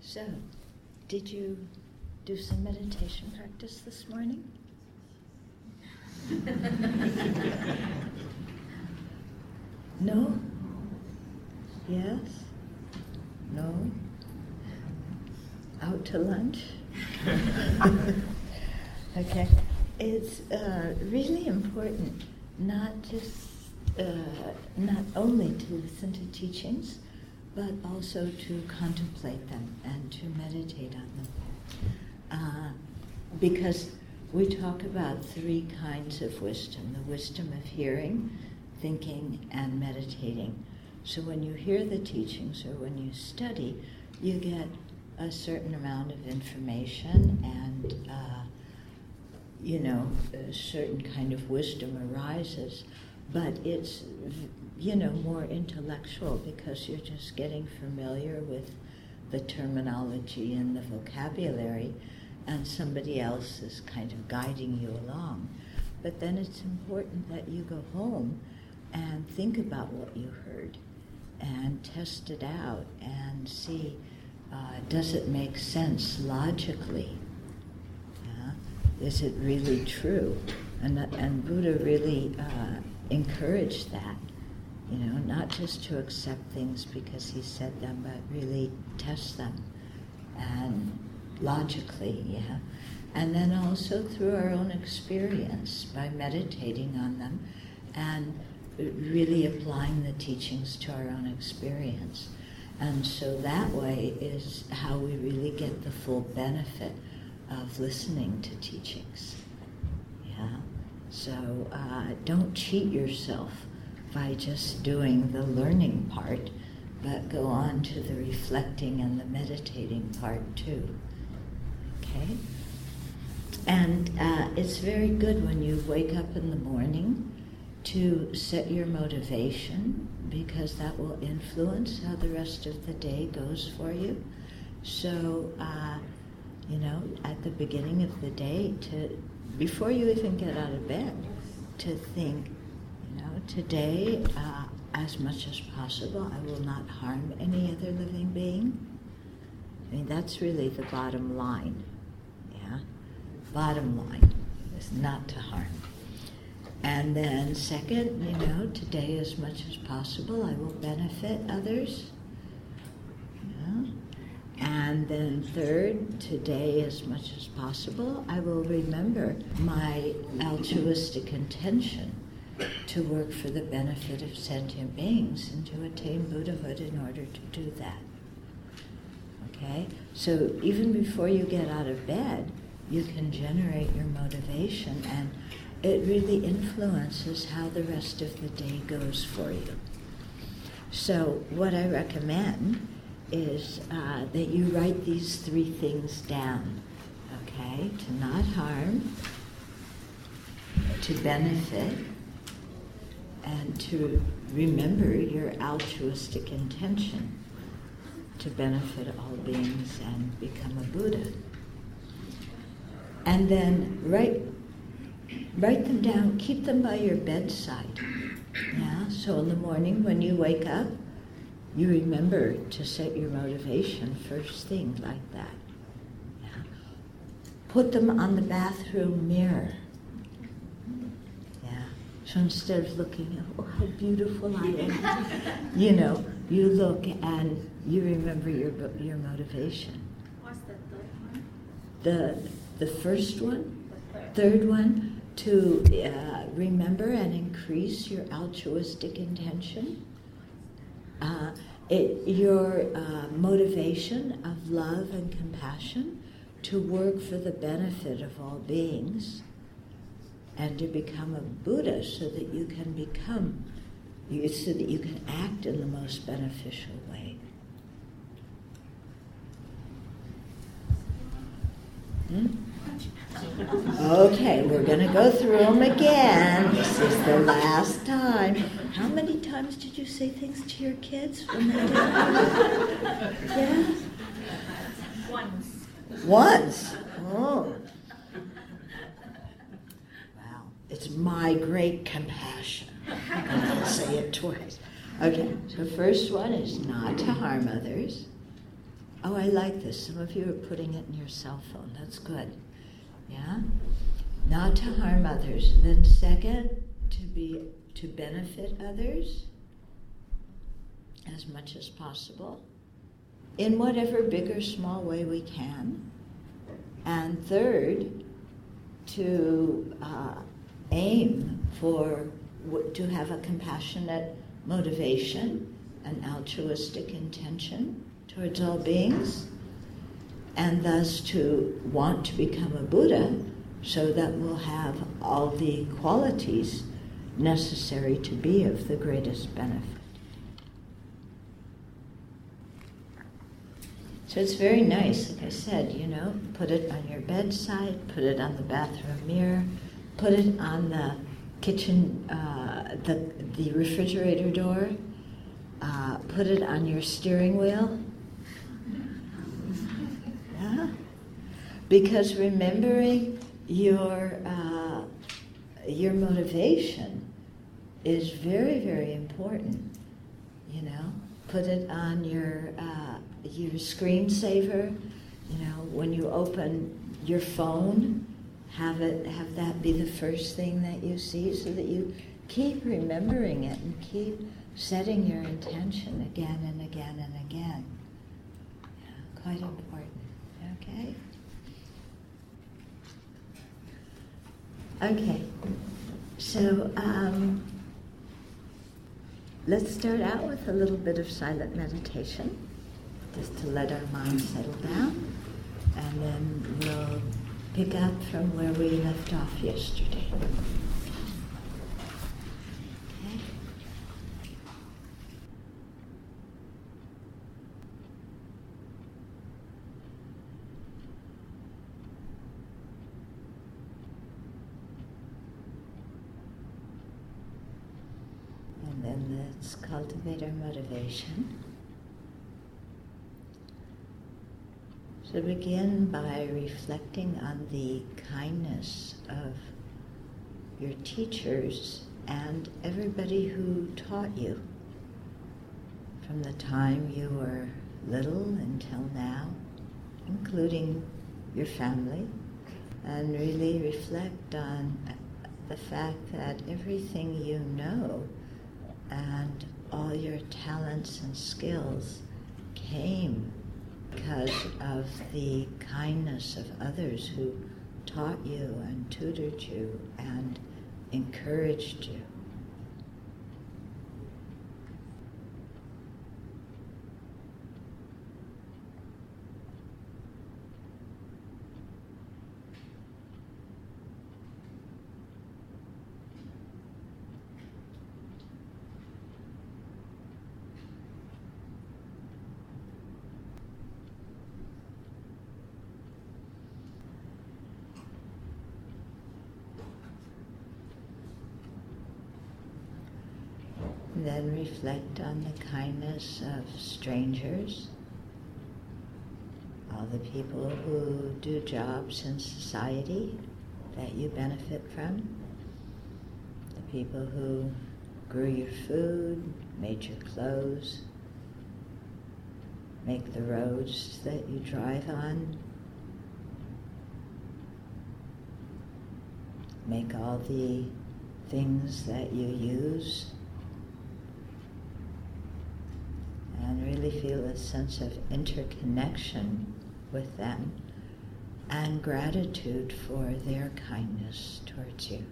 So, did you do some meditation practice this morning? No? Yes? No? Out to lunch? Okay. It's really important not only to listen to teachings, but also to contemplate them and to meditate on them. Because we talk about three kinds of wisdom: the wisdom of hearing, thinking, and meditating. So when you hear the teachings or when you study, you get a certain amount of information and a certain kind of wisdom arises, but it's more intellectual because you're just getting familiar with the terminology and the vocabulary, and somebody else is kind of guiding you along. But then it's important that you go home and think about what you heard and test it out and see, does it make sense logically? Is it really true? And Buddha really encouraged that, not just to accept things because he said them, but really test them and logically, and then also through our own experience by meditating on them and really applying the teachings to our own experience. And so that way is how we really get the full benefit of listening to teachings. So don't cheat yourself by just doing the learning part, but go on to the reflecting and the meditating part too. Okay? And it's very good when you wake up in the morning to set your motivation, because that will influence how the rest of the day goes for you. So, at the beginning of the day, before you even get out of bed, to think, today, as much as possible, I will not harm any other living being. I mean, that's really the bottom line. Bottom line is not to harm. And then second, today as much as possible, I will benefit others. And then third, today as much as possible, I will remember my altruistic intention to work for the benefit of sentient beings and to attain Buddhahood in order to do that. Okay? So even before you get out of bed, you can generate your motivation, and it really influences how the rest of the day goes for you. So what I recommend is that you write these three things down, okay? To not harm, to benefit, and to remember your altruistic intention to benefit all beings and become a Buddha. And then write them down, keep them by your bedside. So in the morning when you wake up, you remember to set your motivation first thing like that. Put them on the bathroom mirror. So instead of looking, oh, how beautiful I am, you look and you remember your motivation. What's the third one? The first one, third one, to remember and increase your altruistic intention. Your motivation of love and compassion to work for the benefit of all beings and to become a Buddha so that you can act in the most beneficial way. Okay, we're going to go through them again. This is the last time. How many times did you say things to your kids when they did that? Yeah? Once? Oh. Wow. It's my great compassion. And I'll say it twice. Okay, so the first one is not to harm others. Oh, I like this. Some of you are putting it in your cell phone. That's good. Yeah? Not to harm others. Then second, to benefit others as much as possible in whatever big or small way we can. And third, to aim to have a compassionate motivation, an altruistic intention towards all beings, and thus to want to become a Buddha so that we'll have all the qualities necessary to be of the greatest benefit. So it's very nice, like I said, put it on your bedside, put it on the bathroom mirror, put it on the kitchen, the refrigerator door, put it on your steering wheel. Yeah? Because remembering your motivation is very, very important. Put it on your screensaver. When you open your phone, have that be the first thing that you see, so that you keep remembering it and keep setting your intention again and again and again. Yeah, quite important. Okay? Okay. So let's start out with a little bit of silent meditation, just to let our mind settle down, and then we'll pick up from where we left off yesterday. Okay? And then let's cultivate our motivation. So begin by reflecting on the kindness of your teachers and everybody who taught you from the time you were little until now, including your family, and really reflect on the fact that everything you know and all your talents and skills came because of the kindness of others who taught you and tutored you and encouraged you. Then reflect on the kindness of strangers, all the people who do jobs in society that you benefit from, the people who grew your food, made your clothes, make the roads that you drive on, make all the things that you use, and really feel a sense of interconnection with them and gratitude for their kindness towards you.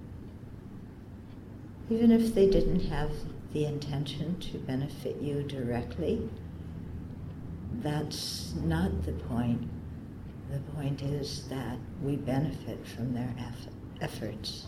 Even if they didn't have the intention to benefit you directly, that's not the point. The point is that we benefit from their efforts.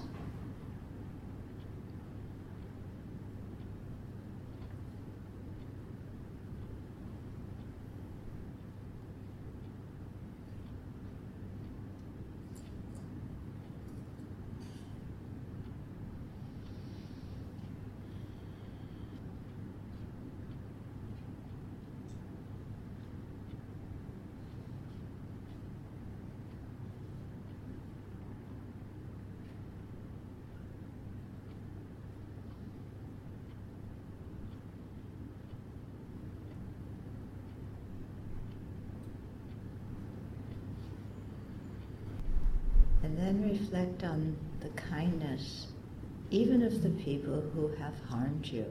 And then reflect on the kindness, even of the people who have harmed you.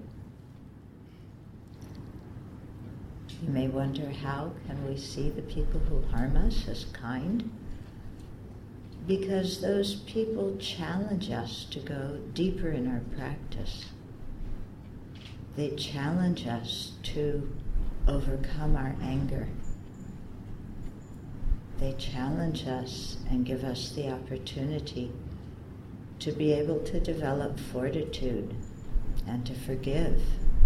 You may wonder, how can we see the people who harm us as kind? Because those people challenge us to go deeper in our practice. They challenge us to overcome our anger. They challenge us and give us the opportunity to be able to develop fortitude and to forgive.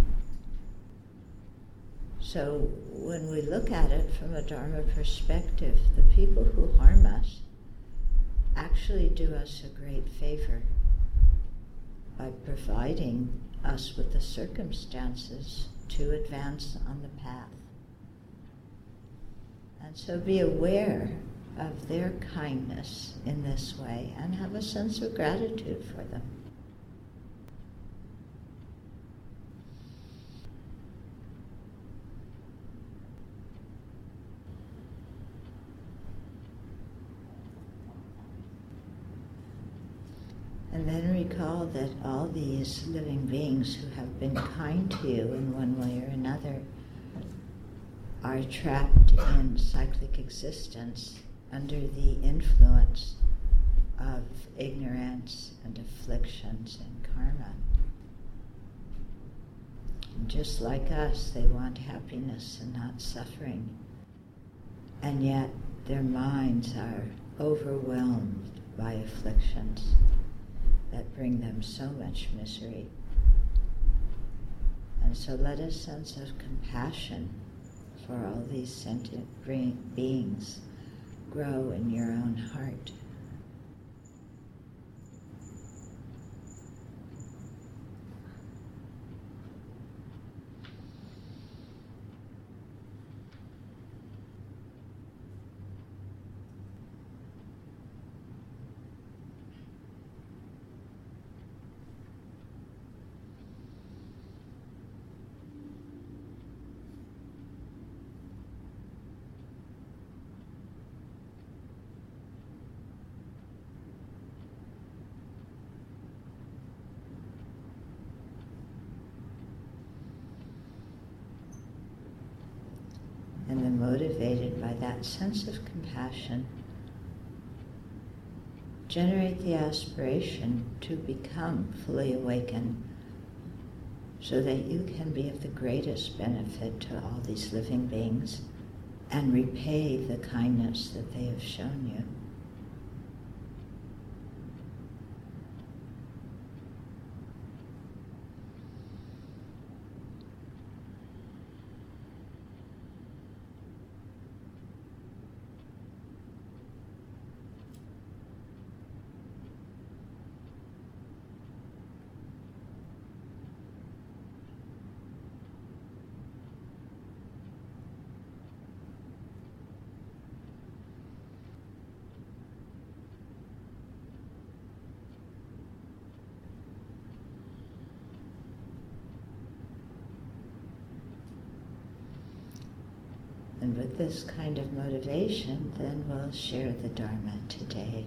So when we look at it from a Dharma perspective, the people who harm us actually do us a great favor by providing us with the circumstances to advance on the path. And so be aware of their kindness in this way and have a sense of gratitude for them. And then recall that all these living beings who have been kind to you in one way or another are trapped in cyclic existence under the influence of ignorance and afflictions and karma. And just like us, they want happiness and not suffering. And yet their minds are overwhelmed by afflictions that bring them so much misery. And so let a sense of compassion for all these sentient beings grow in your own heart. And then, motivated by that sense of compassion, generate the aspiration to become fully awakened so that you can be of the greatest benefit to all these living beings and repay the kindness that they have shown you. And with this kind of motivation, then we'll share the Dharma today.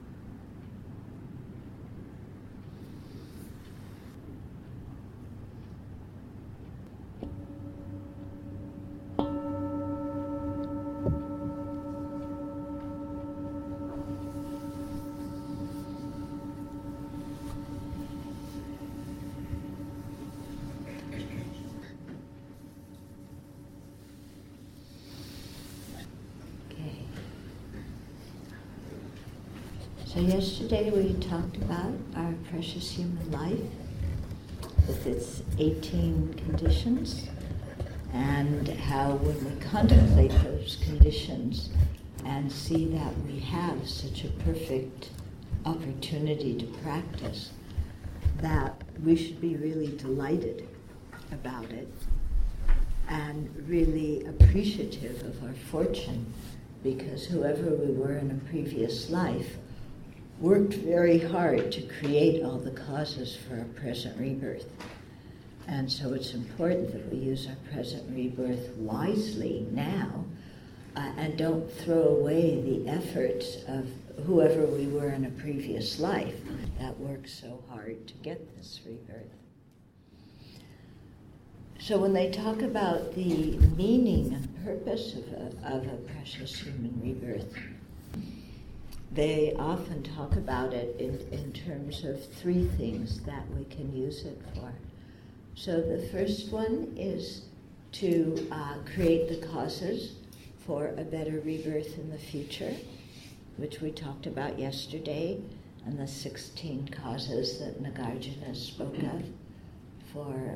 So yesterday we talked about our precious human life with its 18 conditions and how when we contemplate those conditions and see that we have such a perfect opportunity to practice, that we should be really delighted about it and really appreciative of our fortune, because whoever we were in a previous life worked very hard to create all the causes for our present rebirth. And so it's important that we use our present rebirth wisely now and don't throw away the efforts of whoever we were in a previous life that worked so hard to get this rebirth. So when they talk about the meaning and purpose of a precious human rebirth, they often talk about it in terms of three things that we can use it for. So the first one is to create the causes for a better rebirth in the future, which we talked about yesterday, and the 16 causes that Nagarjuna spoke of for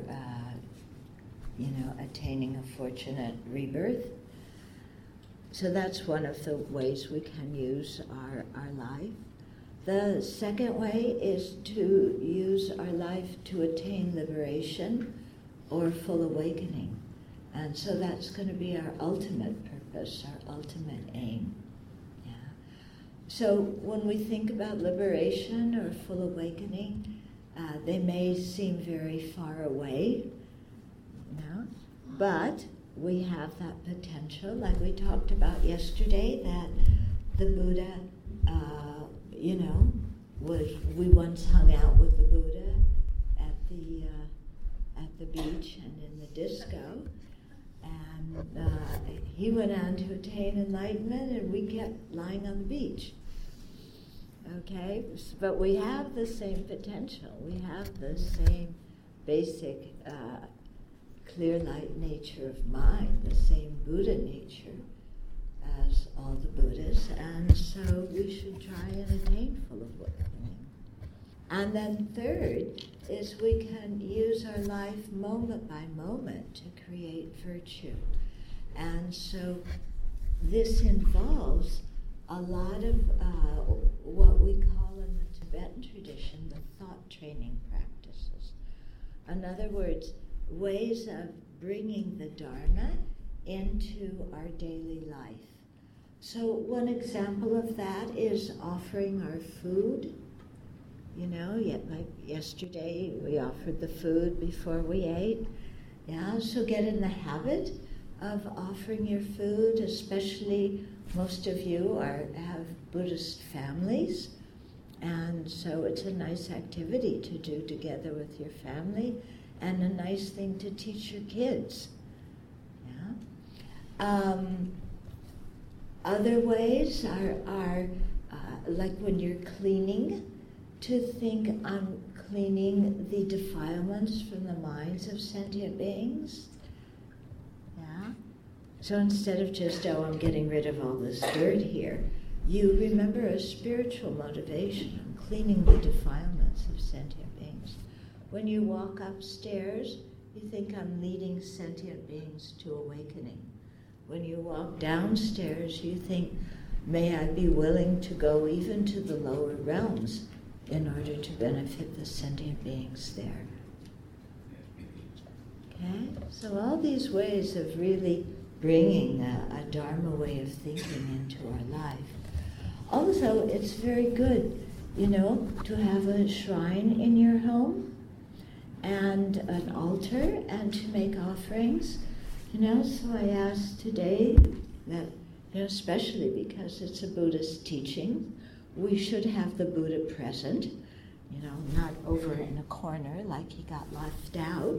attaining a fortunate rebirth. So that's one of the ways we can use our life. The second way is to use our life to attain liberation or full awakening. And so that's going to be our ultimate purpose, our ultimate aim. Yeah. So when we think about liberation or full awakening, they may seem very far away, but we have that potential, like we talked about yesterday, that the Buddha, we once hung out with the Buddha at the beach and in the disco, and he went on to attain enlightenment, and we kept lying on the beach. Okay, but we have the same potential. We have the same basic clear light nature of mind, the same Buddha nature as all the Buddhas, and so we should try and attain full awakening. And then third is we can use our life moment by moment to create virtue. And so this involves a lot of what we call in the Tibetan tradition the thought training practices. In other words, ways of bringing the Dharma into our daily life. So one example of that is offering our food. Like yesterday we offered the food before we ate. Yeah, so get in the habit of offering your food, especially most of you have Buddhist families, and so it's a nice activity to do together with your family, and a nice thing to teach your kids. Yeah. Other ways are like when you're cleaning, to think on cleaning the defilements from the minds of sentient beings. Yeah. So instead of just, I'm getting rid of all this dirt here, you remember a spiritual motivation on cleaning the defilements of sentient beings. When you walk upstairs, you think, I'm leading sentient beings to awakening. When you walk downstairs, you think, may I be willing to go even to the lower realms in order to benefit the sentient beings there. Okay? So all these ways of really bringing a Dharma way of thinking into our life. Also, it's very good, to have a shrine in your home and an altar and to make offerings. So I asked today that, especially because it's a Buddhist teaching, we should have the Buddha present, not over in a corner like he got left out.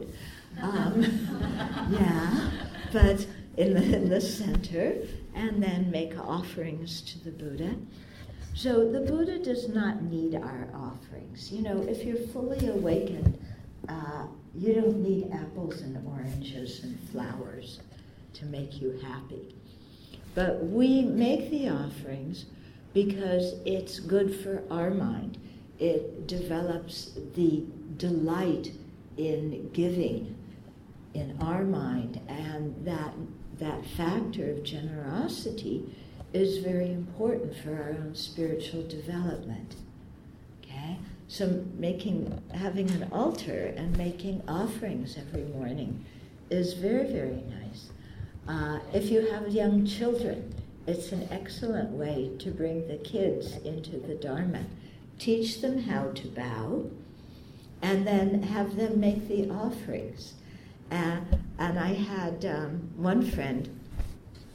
Yeah, but in the center, and then make offerings to the Buddha. So the Buddha does not need our offerings. If you're fully awakened, you don't need apples and oranges and flowers to make you happy. But we make the offerings because it's good for our mind. It develops the delight in giving in our mind, and that factor of generosity is very important for our own spiritual development. Okay? So having an altar and making offerings every morning is very, very nice. If you have young children, it's an excellent way to bring the kids into the Dharma. Teach them how to bow, and then have them make the offerings. And I had one friend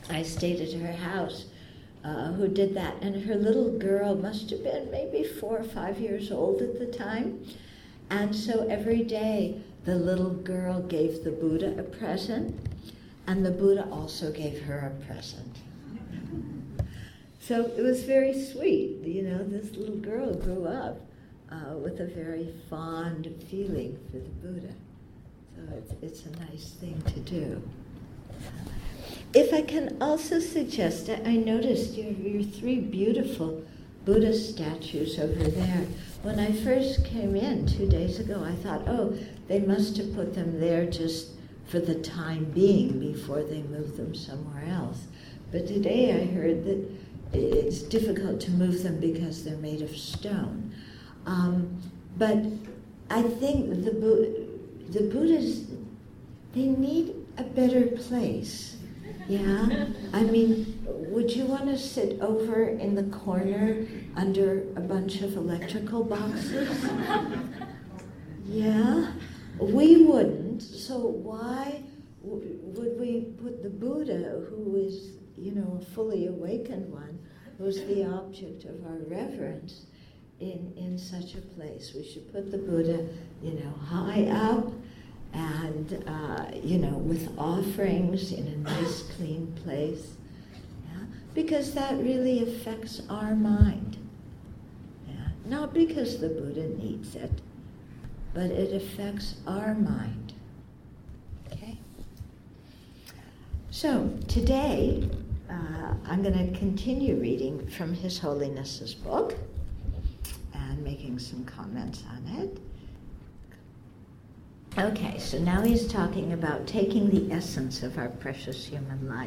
I stayed at her house, who did that. And her little girl must have been maybe 4 or 5 years old at the time. And so every day the little girl gave the Buddha a present, and the Buddha also gave her a present. So it was very sweet. This little girl grew up with a very fond feeling for the Buddha. So it's a nice thing to do. If I can also suggest, I noticed your 3 beautiful Buddha statues over there. When I first came in 2 days ago, I thought, oh, they must have put them there just for the time being before they move them somewhere else. But today I heard that it's difficult to move them because they're made of stone. But I think the Buddhas, they need a better place. Yeah? I mean, would you want to sit over in the corner under a bunch of electrical boxes? Yeah? We wouldn't. So why would we put the Buddha, who is, a fully awakened one, who's the object of our reverence, in such a place? We should put the Buddha, high up, and, with offerings in a nice, clean place. Yeah? Because that really affects our mind. Yeah? Not because the Buddha needs it, but it affects our mind. Okay? So, today, I'm going to continue reading from His Holiness's book and making some comments on it. Okay, so now he's talking about taking the essence of our precious human life.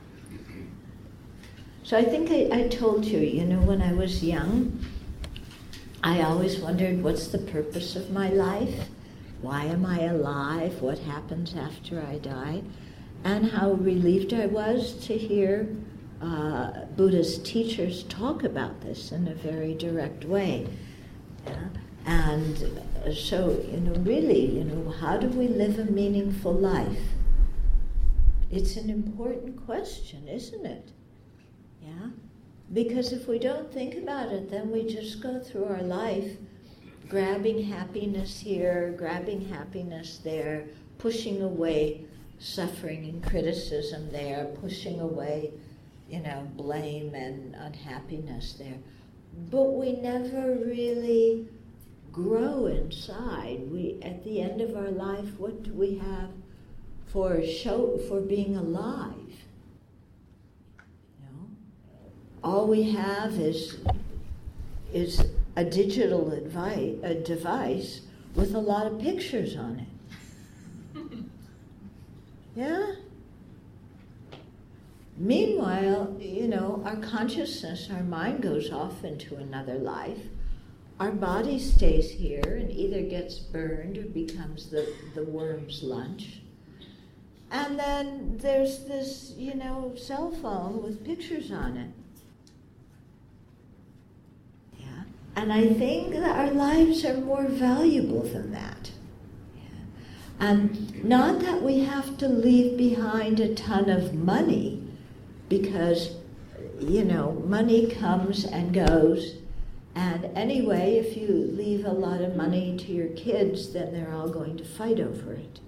So I think I told you, when I was young, I always wondered, what's the purpose of my life? Why am I alive? What happens after I die? And how relieved I was to hear Buddhist teachers talk about this in a very direct way. Yeah? And so, really, how do we live a meaningful life? It's an important question, isn't it? Yeah? Because if we don't think about it, then we just go through our life grabbing happiness here, grabbing happiness there, pushing away suffering and criticism there, pushing away, blame and unhappiness there. But we never really grow inside. At the end of our life, what do we have for being alive? All we have is a digital device with a lot of pictures on it. Yeah? Meanwhile, our consciousness, our mind goes off into another life. Our body stays here and either gets burned or becomes the worm's lunch. And then there's this, cell phone with pictures on it. Yeah. And I think that our lives are more valuable than that. Yeah. And not that we have to leave behind a ton of money, because, money comes and goes. And anyway, if you leave a lot of money to your kids, then they're all going to fight over it.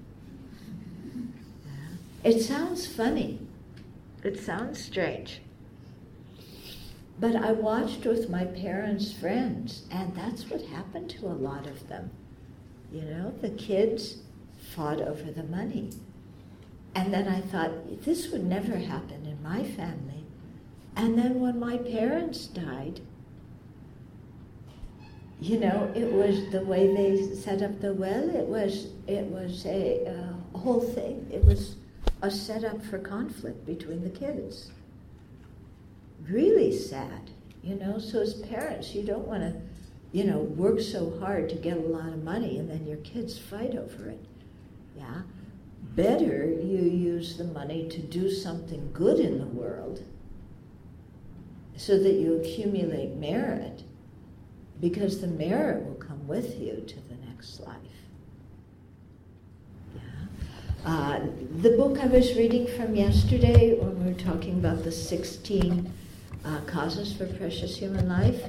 Yeah. It sounds funny. It sounds strange. But I watched with my parents' friends, and that's what happened to a lot of them. The kids fought over the money. And then I thought, this would never happen in my family. And then when my parents died, it was the way they set up the well. It was a whole thing. It was a setup for conflict between the kids. Really sad, So as parents, you don't want to, work so hard to get a lot of money and then your kids fight over it. Yeah. Better you use the money to do something good in the world so that you accumulate merit, because the merit will come with you to the next life. Yeah. The book I was reading from yesterday, when we were talking about the 16 causes for precious human life,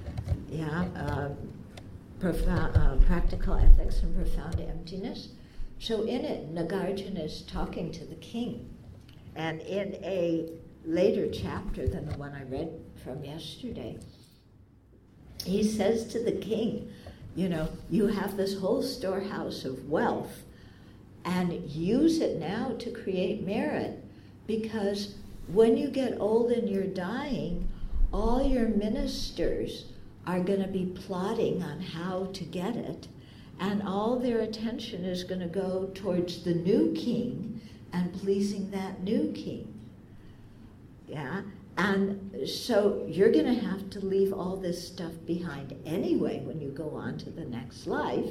practical ethics and profound emptiness. So in it, Nagarjuna is talking to the king. And in a later chapter than the one I read from yesterday, he says to the king, you have this whole storehouse of wealth, and use it now to create merit, because when you get old and you're dying, all your ministers are going to be plotting on how to get it, and all their attention is going to go towards the new king and pleasing that new king. Yeah? And so you're going to have to leave all this stuff behind anyway when you go on to the next life.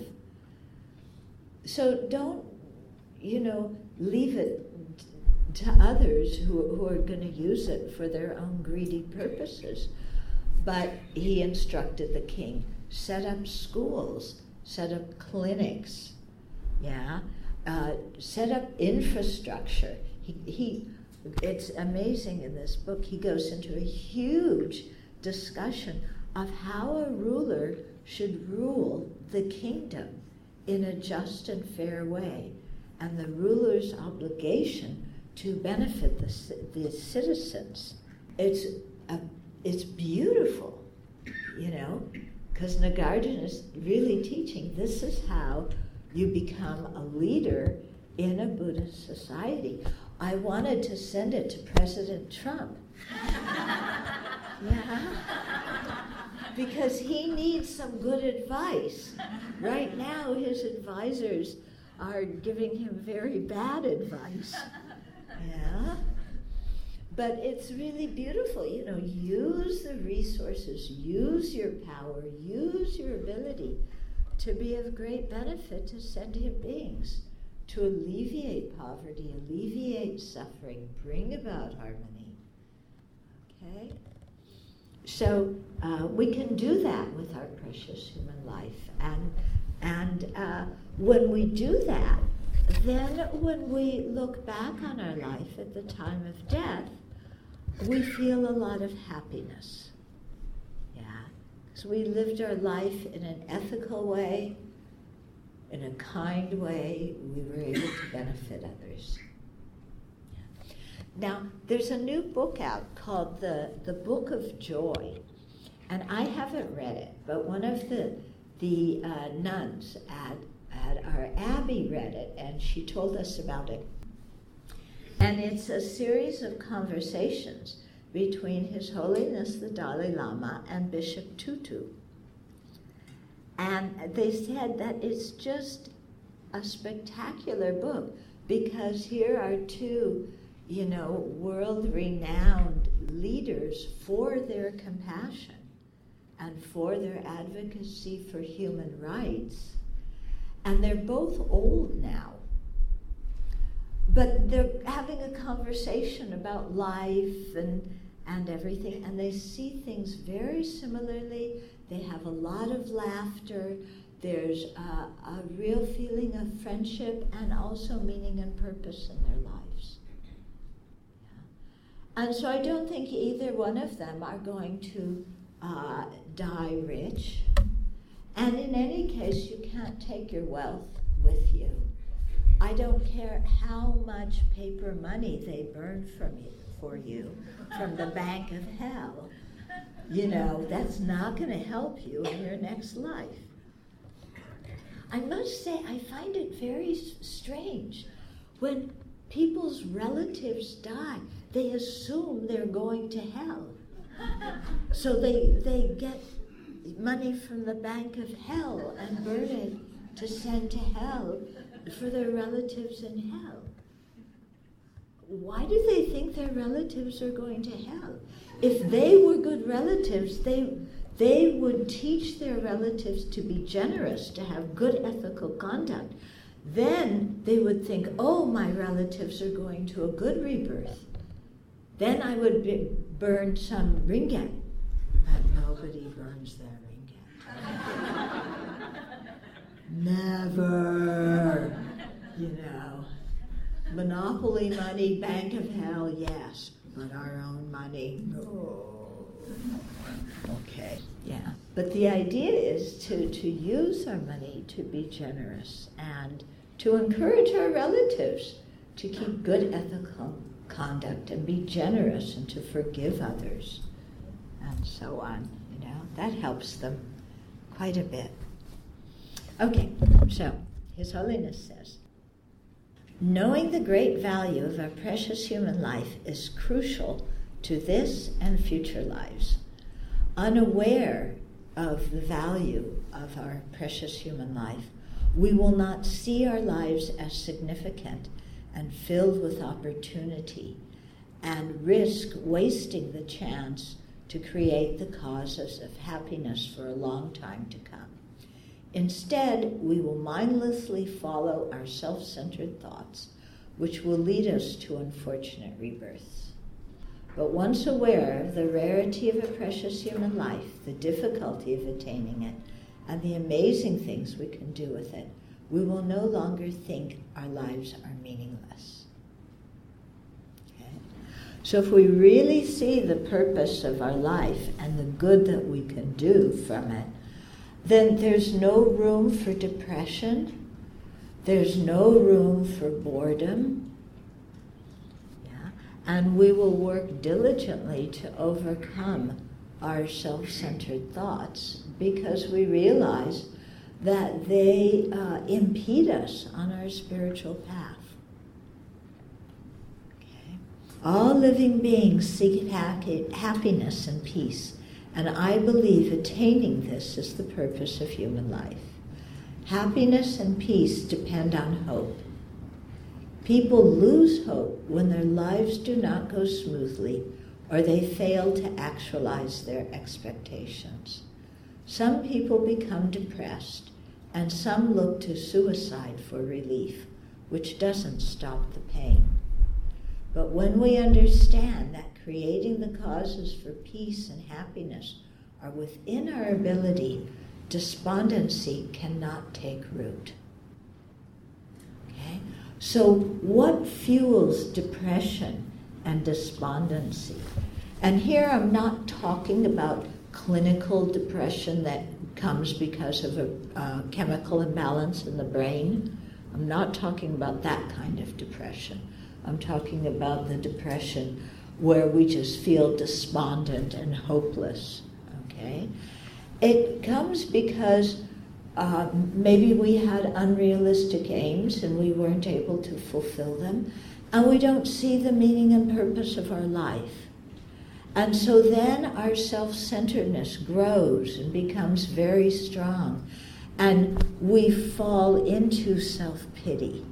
So don't, leave it to others who are going to use it for their own greedy purposes. But he instructed the king, set up schools, set up clinics, set up infrastructure. It's amazing in this book. He goes into a huge discussion of how a ruler should rule the kingdom in a just and fair way, and the ruler's obligation to benefit the citizens. It's beautiful, because Nagarjuna is really teaching this is how you become a leader in a Buddhist society. I wanted to send it to President Trump. Because he needs some good advice. Right now, his advisors are giving him very bad advice. But it's really beautiful, use the resources, use your power, use your ability to be of great benefit to sentient beings, to alleviate poverty, alleviate suffering, bring about harmony. Okay? So we can do that with our precious human life. And when we do that, then when we look back on our life at the time of death, we feel a lot of happiness. So we lived our life in an ethical way, in a kind way. We were able to benefit others. Now, there's a new book out called The Book of Joy, and I haven't read it, but one of the nuns at our abbey read it, and she told us about it. And it's a series of conversations between His Holiness the Dalai Lama and Bishop Tutu. And they said that it's just a spectacular book, because here are two, world-renowned leaders for their compassion and for their advocacy for human rights. And they're both old now. But they're having a conversation about life and everything, and they see things very similarly. They have a lot of laughter. There's a real feeling of friendship and also meaning and purpose in their lives. And so I don't think either one of them are going to die rich. And in any case, you can't take your wealth with you. I don't care how much paper money they burn for you from the bank of hell. That's not going to help you in your next life. I must say, I find it very strange. When people's relatives die, they assume they're going to hell. So they get money from the bank of hell and burn it to send to hell for their relatives in hell. Why do they think their relatives are going to hell? If they were good relatives, they would teach their relatives to be generous, to have good ethical conduct. Then they would think, oh, my relatives are going to a good rebirth. Then I would burn some ringgit. But nobody burns their ringgit. Never, Monopoly money, Bank of Hell, yes. But our own money, no. Okay, yeah. But the idea is to use our money to be generous and to encourage our relatives to keep good ethical conduct and be generous and to forgive others and so on. You know, that helps them quite a bit. Okay, so His Holiness says, knowing the great value of our precious human life is crucial to this and future lives. Unaware of the value of our precious human life, we will not see our lives as significant and filled with opportunity and risk wasting the chance to create the causes of happiness for a long time to come. Instead, we will mindlessly follow our self-centered thoughts, which will lead us to unfortunate rebirths. But once aware of the rarity of a precious human life, the difficulty of attaining it, and the amazing things we can do with it, we will no longer think our lives are meaningless. Okay? So if we really see the purpose of our life and the good that we can do from it, then there's no room for depression, there's no room for boredom, and we will work diligently to overcome our self-centered thoughts because we realize that they impede us on our spiritual path. Okay. All living beings seek happiness and peace, and I believe attaining this is the purpose of human life. Happiness and peace depend on hope. People lose hope when their lives do not go smoothly or they fail to actualize their expectations. Some people become depressed and some look to suicide for relief, which doesn't stop the pain. But when we understand that creating the causes for peace and happiness are within our ability, despondency cannot take root. Okay? So what fuels depression and despondency? And here I'm not talking about clinical depression that comes because of a chemical imbalance in the brain. I'm not talking about that kind of depression. I'm talking about the depression where we just feel despondent and hopeless, okay? It comes because maybe we had unrealistic aims and we weren't able to fulfill them, and we don't see the meaning and purpose of our life. And so then our self-centeredness grows and becomes very strong, and we fall into self-pity.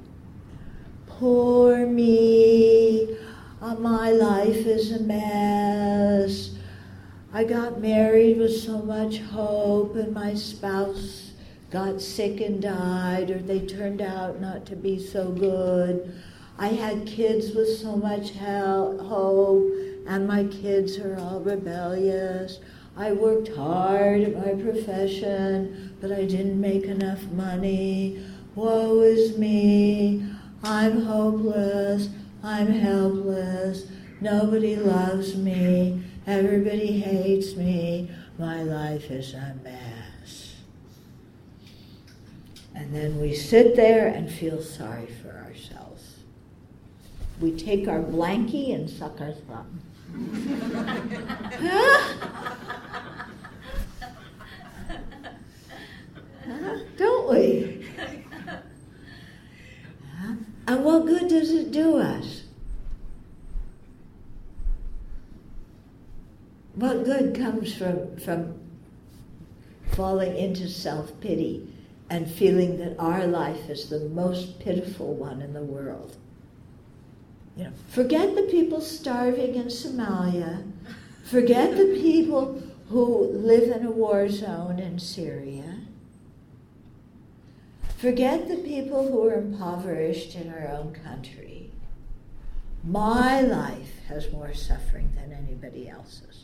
Poor me, my life is a mess. I got married with so much hope and my spouse got sick and died, or they turned out not to be so good. I had kids with so much hope and my kids are all rebellious. I worked hard at my profession, but I didn't make enough money. Woe is me. I'm hopeless, I'm helpless, nobody loves me, everybody hates me, my life is a mess. And then we sit there and feel sorry for ourselves. We take our blankie and suck our thumb. Don't we? And what good does it do us? What good comes from falling into self-pity and feeling that our life is the most pitiful one in the world? You know, forget the people starving in Somalia. Forget the people who live in a war zone in Syria. Forget the people who are impoverished in our own country. My life has more suffering than anybody else's.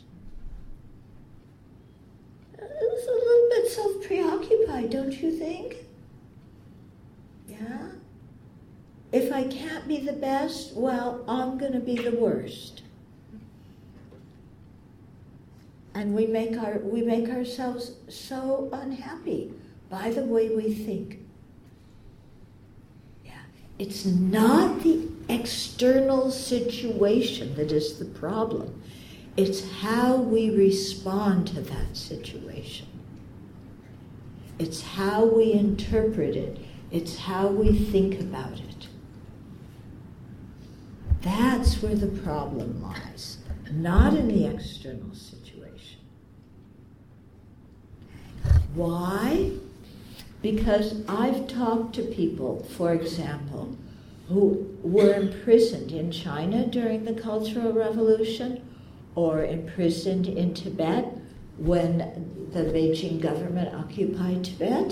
It's a little bit self-preoccupied, don't you think? Yeah? if I can't be the best, well, I'm going to be the worst. And we make ourselves so unhappy by the way we think. Yeah. It's not the external situation that is the problem. It's how we respond to that situation. It's how we interpret it. It's how we think about it. That's where the problem lies, not in the external situation. Why? Because I've talked to people, for example, who were imprisoned in China during the Cultural Revolution or imprisoned in Tibet when the Beijing government occupied Tibet.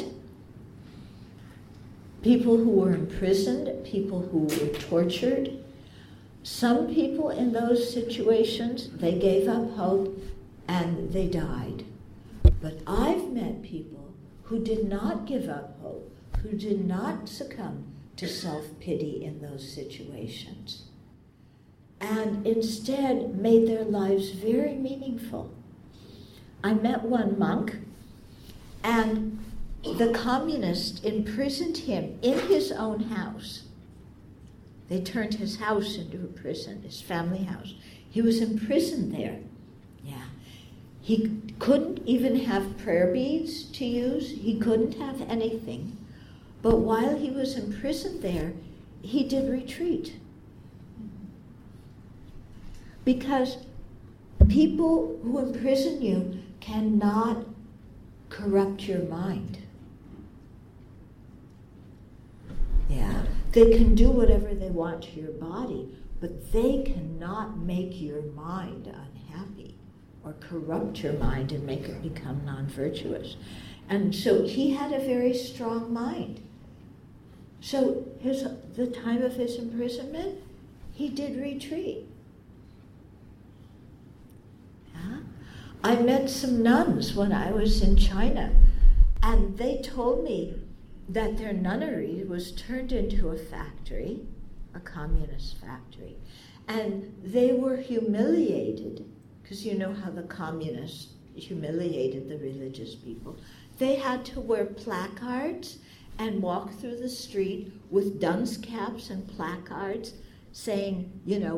People who were imprisoned, people who were tortured. Some people in those situations, they gave up hope and they died. But I've met people who did not give up hope, who did not succumb to self-pity in those situations, and instead made their lives very meaningful. I met one monk, and the communists imprisoned him in his own house. They turned his house into a prison, his family house. He was imprisoned there. Yeah. He couldn't even have prayer beads to use. He couldn't have anything. But while he was imprisoned there, he did retreat. Because people who imprison you cannot corrupt your mind. Yeah, they can do whatever they want to your body, but they cannot make your mind unhappy or corrupt your mind and make it become non-virtuous. And so he had a very strong mind. So the time of his imprisonment, he did retreat. Yeah? I met some nuns when I was in China, and they told me that their nunnery was turned into a factory, a communist factory, and they were humiliated, because you know how the communists humiliated the religious people. They had to wear placards and walk through the street with dunce caps and placards saying,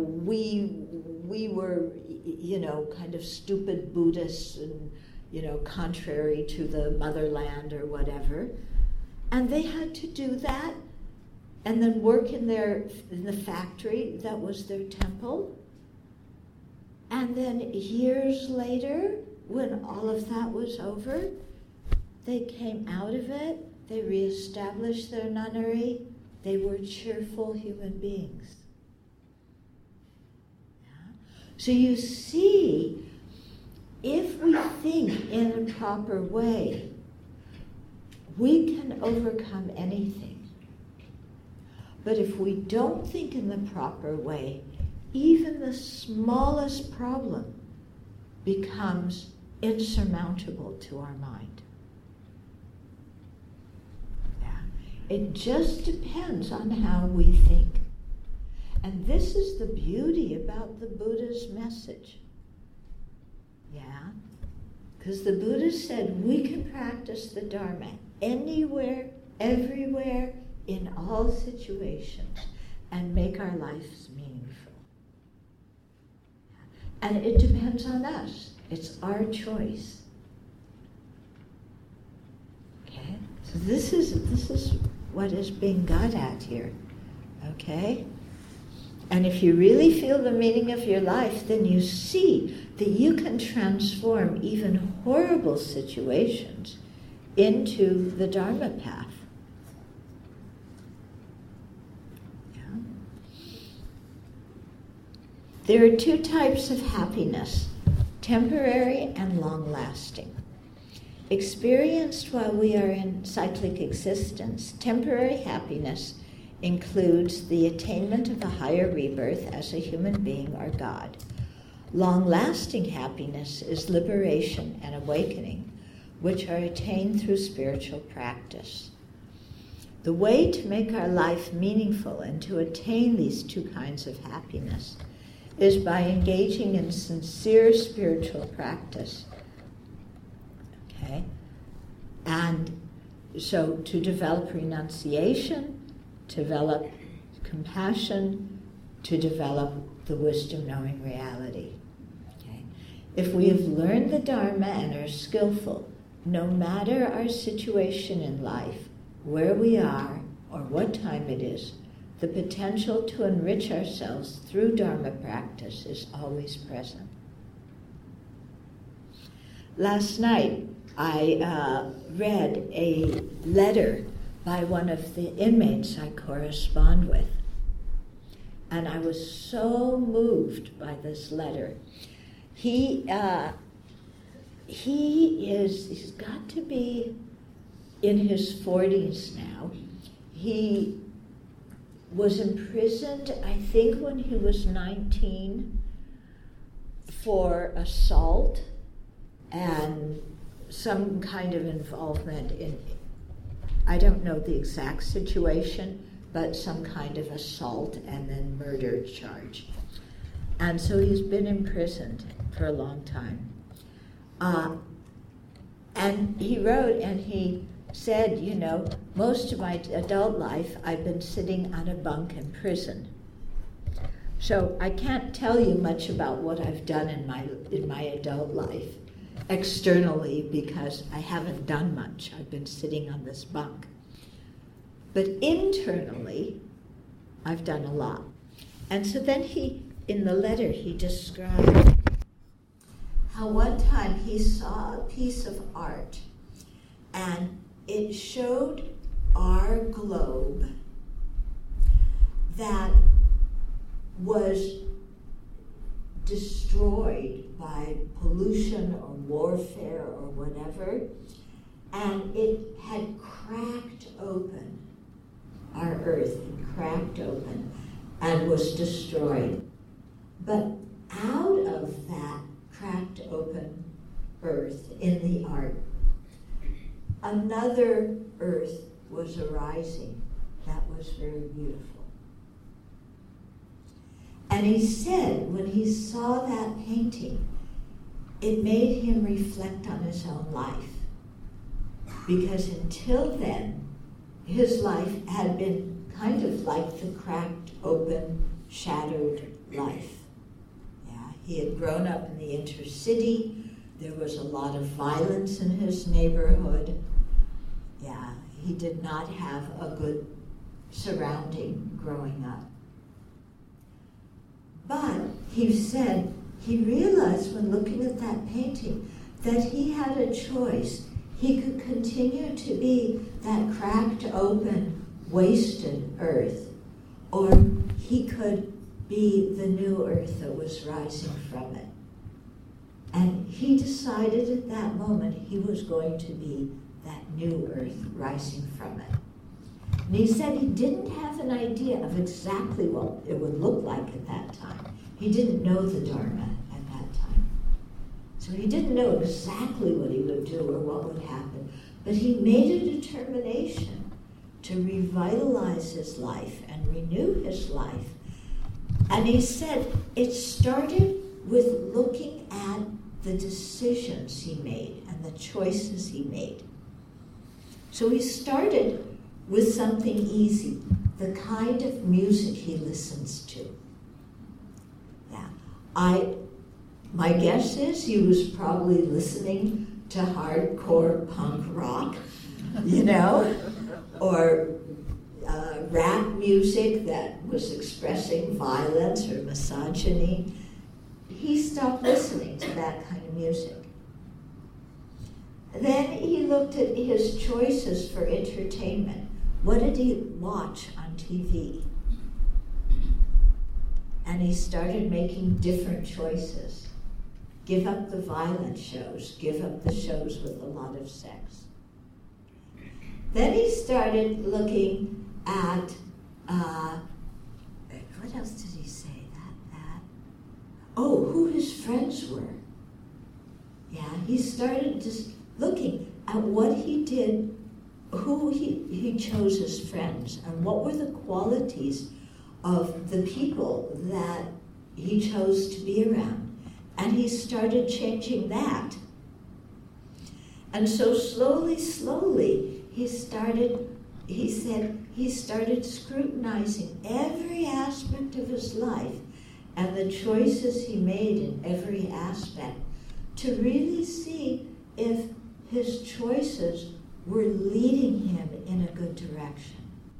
we were, kind of stupid Buddhists and, contrary to the motherland or whatever. And they had to do that and then work in the factory that was their temple. And then years later, when all of that was over, they came out of it, they reestablished their nunnery, they were cheerful human beings. Yeah? So you see, if we think in a proper way, we can overcome anything. But if we don't think in the proper way, even the smallest problem becomes insurmountable to our mind. Yeah. It just depends on how we think. And this is the beauty about the Buddha's message. Yeah? Because the Buddha said we can practice the Dharma anywhere, everywhere, in all situations, and make our lives meaningful. And it depends on us. It's our choice. Okay? So this is what is being got at here. Okay? And if you really feel the meaning of your life, then you see that you can transform even horrible situations into the Dharma path. Yeah. There are two types of happiness, temporary and long-lasting. Experienced while we are in cyclic existence, temporary happiness includes the attainment of a higher rebirth as a human being or God. Long-lasting happiness is liberation and awakening, which are attained through spiritual practice. The way to make our life meaningful and to attain these two kinds of happiness is by engaging in sincere spiritual practice. Okay? And so to develop renunciation, to develop compassion, to develop the wisdom-knowing reality. Okay? If we have learned the Dharma and are skillful, no matter our situation in life, where we are, or what time it is, the potential to enrich ourselves through Dharma practice is always present. Last night, I read a letter by one of the inmates I correspond with. And I was so moved by this letter. He's got to be in his 40s now. He was imprisoned, I think, when he was 19 for assault and some kind of involvement in, I don't know the exact situation, but some kind of assault and then murder charge. And so he's been imprisoned for a long time. And he wrote and he said, you know, most of my adult life I've been sitting on a bunk in prison. So I can't tell you much about what I've done in my adult life externally because I haven't done much. I've been sitting on this bunk. But internally, I've done a lot. And so then in the letter, he described how one time he saw a piece of art and it showed our globe that was destroyed by pollution or warfare or whatever, and it had cracked open. Our earth had cracked open and was destroyed. But out of that cracked open earth in the art, another earth was arising that was very beautiful. And he said when he saw that painting, it made him reflect on his own life. Because until then, his life had been kind of like the cracked, open, shattered life. Yeah, he had grown up in the intercity. There was a lot of violence in his neighborhood. Yeah, he did not have a good surrounding growing up. But he said he realized when looking at that painting that he had a choice. He could continue to be that cracked open, wasted earth, or he could be the new earth that was rising from it. And he decided at that moment he was going to be that new earth rising from it. And he said he didn't have an idea of exactly what it would look like at that time. He didn't know the Dharma at that time. So he didn't know exactly what he would do or what would happen. But he made a determination to revitalize his life and renew his life. And he said it started with looking at the decisions he made and the choices he made. So he started with something easy, the kind of music he listens to. Yeah, my guess is he was probably listening to hardcore punk rock, you know, or rap music that was expressing violence or misogyny. He stopped listening to that kind of music. Then he looked at his choices for entertainment. What did he watch on TV? And he started making different choices. Give up the violent shows. Give up the shows with a lot of sex. Then he started looking at, what else did he say? Who his friends were. Yeah, he started just looking at what he did who he chose as friends and what were the qualities of the people that he chose to be around. And he started changing that. And so slowly, he started scrutinizing every aspect of his life and the choices he made in every aspect to really see if his choices were leading him in a good direction.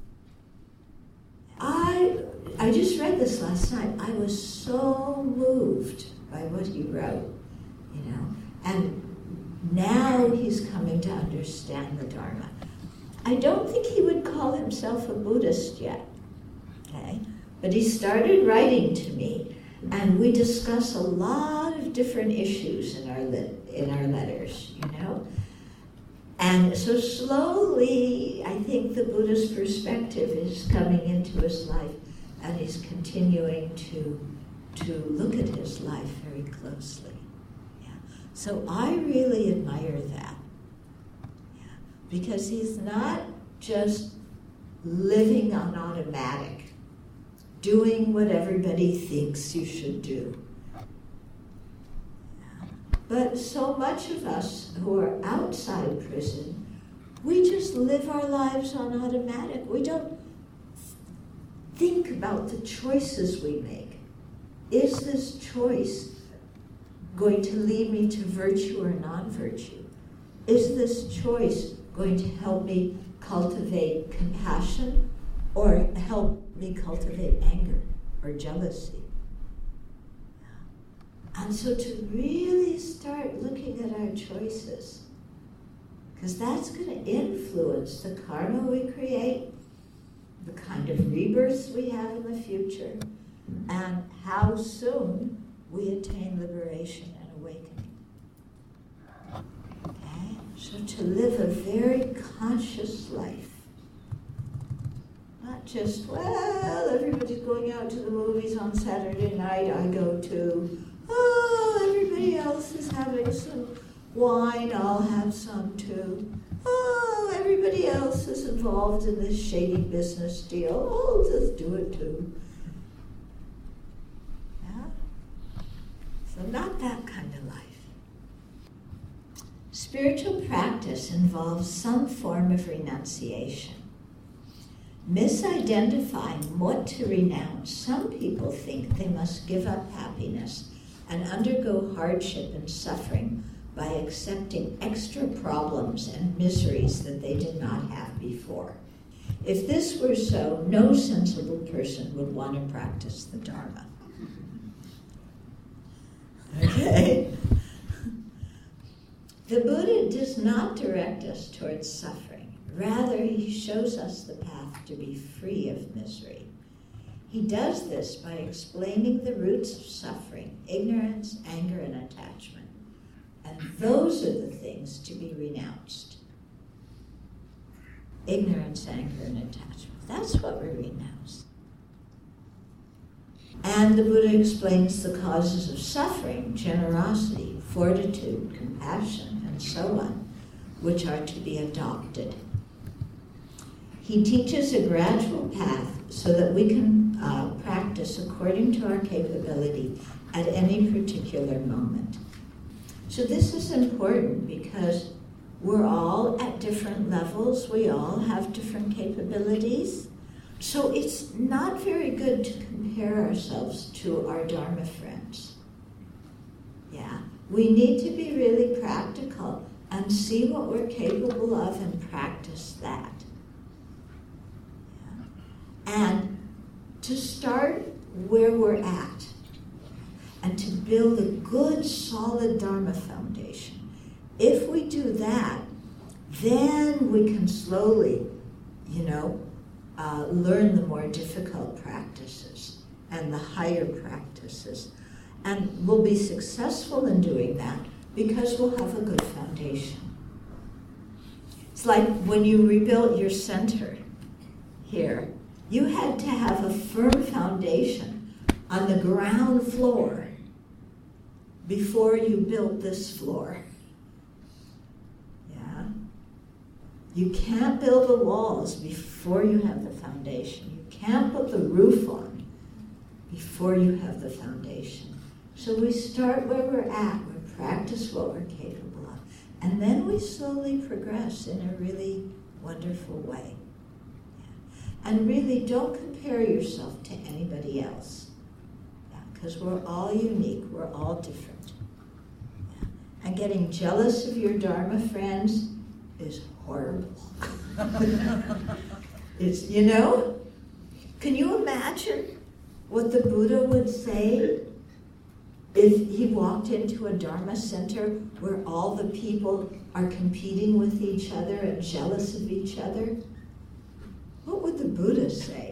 I just read this last night. I was so moved by what he wrote, and now he's coming to understand the Dharma. I don't think he would call himself a Buddhist yet, okay? But he started writing to me, and we discuss a lot of different issues in our letters, And so slowly, I think the Buddhist perspective is coming into his life, and he's continuing to look at his life very closely. Yeah. So I really admire that. Yeah. Because he's not just living on automatic, doing what everybody thinks you should do. But so much of us who are outside prison, we just live our lives on automatic. We don't think about the choices we make. Is this choice going to lead me to virtue or non-virtue? Is this choice going to help me cultivate compassion or help me cultivate anger or jealousy? And so to really start looking at our choices, because that's going to influence the karma we create, the kind of rebirths we have in the future, and how soon we attain liberation and awakening. Okay? So to live a very conscious life. Not just, well, everybody's going out to the movies on Saturday night, I go too. Oh, everybody else is having some wine, I'll have some too. Oh, everybody else is involved in this shady business deal, I'll just do it too. Yeah? So not that kind of life. Spiritual practice involves some form of renunciation. Misidentifying what to renounce, some people think they must give up happiness and undergo hardship and suffering by accepting extra problems and miseries that they did not have before. If this were so, no sensible person would want to practice the Dharma. Okay? The Buddha does not direct us towards suffering. Rather, he shows us the path to be free of misery. He does this by explaining the roots of suffering, ignorance, anger, and attachment. And those are the things to be renounced. Ignorance, anger, and attachment. That's what we renounce. And the Buddha explains the causes of suffering, generosity, fortitude, compassion, and so on, which are to be adopted. He teaches a gradual path so that we can practice according to our capability at any particular moment. So this is important because we're all at different levels. We all have different capabilities. So it's not very good to compare ourselves to our Dharma friends. Yeah, we need to be really practical and see what we're capable of and practice that. And to start where we're at and to build a good, solid Dharma foundation. If we do that, then we can slowly, learn the more difficult practices and the higher practices. And we'll be successful in doing that because we'll have a good foundation. It's like when you rebuilt your center here, you had to have a firm foundation on the ground floor before you built this floor. Yeah? You can't build the walls before you have the foundation. You can't put the roof on before you have the foundation. So we start where we're at. We practice what we're capable of. And then we slowly progress in a really wonderful way. Yeah. And really don't compare yourself to anybody else. Because we're all unique. We're all different. Yeah. And getting jealous of your Dharma friends is horrible. It's, can you imagine what the Buddha would say if he walked into a Dharma center where all the people are competing with each other and jealous of each other? What would the Buddha say?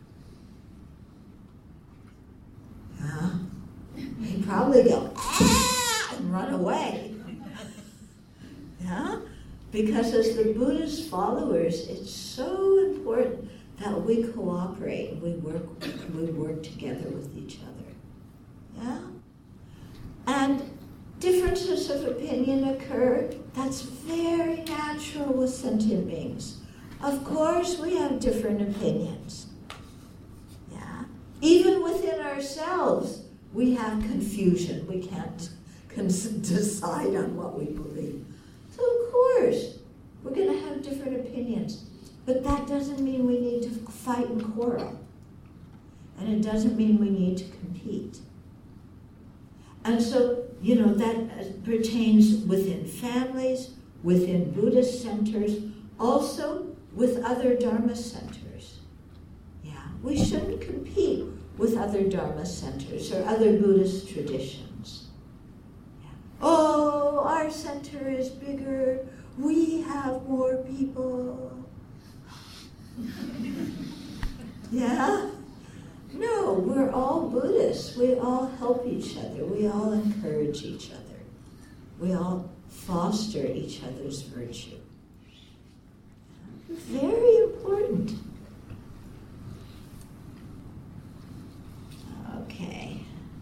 He'd probably go, "Ah!" and run away. Yeah? Because as the Buddha's followers, it's so important that we cooperate and we work together with each other. Yeah? And differences of opinion occur. That's very natural with sentient beings. Of course, we have different opinions. Yeah? Even within ourselves, we have confusion. We can't decide on what we believe. So of course, we're going to have different opinions. But that doesn't mean we need to fight and quarrel. And it doesn't mean we need to compete. And so, that pertains within families, within Buddhist centers, also with other Dharma centers. Yeah, we shouldn't compete with other Dharma centers or other Buddhist traditions. Yeah. Oh, our center is bigger. We have more people. Yeah? No, we're all Buddhists. We all help each other. We all encourage each other. We all foster each other's virtue. Very important. Okay.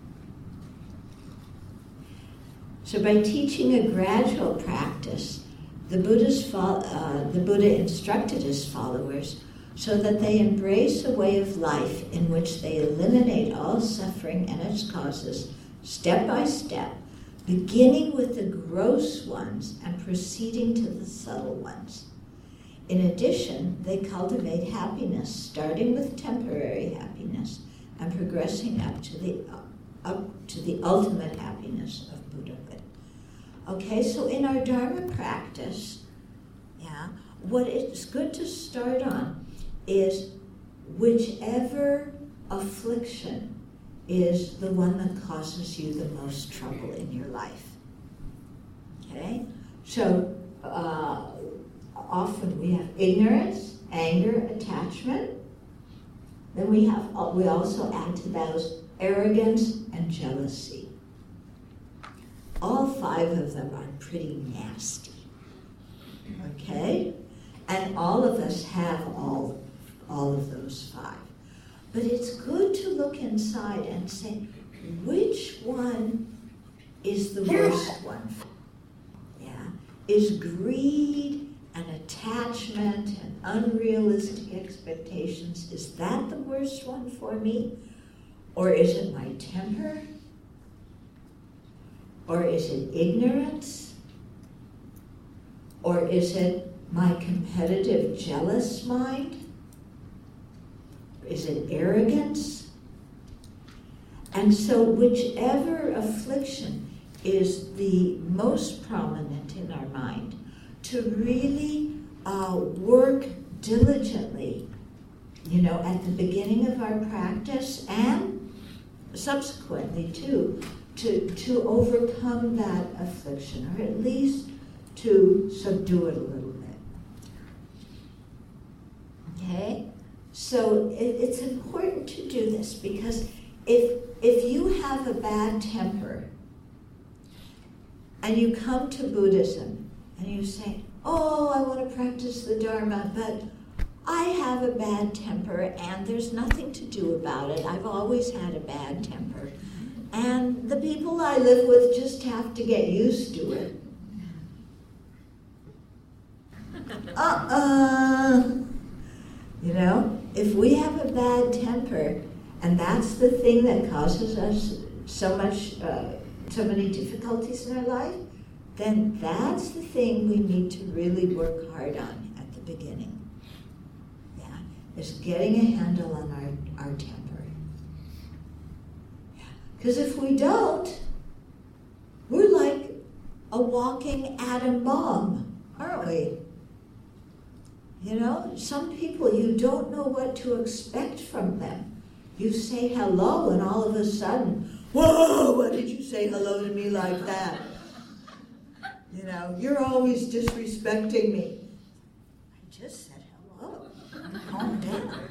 So by teaching a gradual practice, the Buddha instructed his followers so that they embrace a way of life in which they eliminate all suffering and its causes step by step, beginning with the gross ones and proceeding to the subtle ones. In addition, they cultivate happiness, starting with temporary happiness and progressing up to the ultimate happiness of Buddhahood. Okay, so in our Dharma practice, what it's good to start on is whichever affliction is the one that causes you the most trouble in your life. Okay? So often we have ignorance, anger, attachment. Then we also add to those arrogance and jealousy. All 5 of them are pretty nasty. Okay? And all of us have all of those 5. But it's good to look inside and say, which one is the worst one? Yeah. Is greed and attachment and unrealistic expectations, is that the worst one for me? Or is it my temper? Or is it ignorance? Or is it my competitive, jealous mind? Is it arrogance? And so whichever affliction is the most prominent in our mind, to really work diligently, at the beginning of our practice and subsequently too, to overcome that affliction, or at least to subdue it a little bit. Okay? So it's important to do this, because if you have a bad temper and you come to Buddhism and you say, oh, I want to practice the Dharma, but I have a bad temper and there's nothing to do about it. I've always had a bad temper. And the people I live with just have to get used to it. You know, if we have a bad temper, and that's the thing that causes us so many difficulties in our life, then that's the thing we need to really work hard on at the beginning. Yeah, is getting a handle on our temper. Because if we don't, we're like a walking atom bomb, aren't we? You know, some people, you don't know what to expect from them. You say hello, and all of a sudden, whoa, what did you say hello to me like that? You know, you're always disrespecting me. I just said hello. Calm down.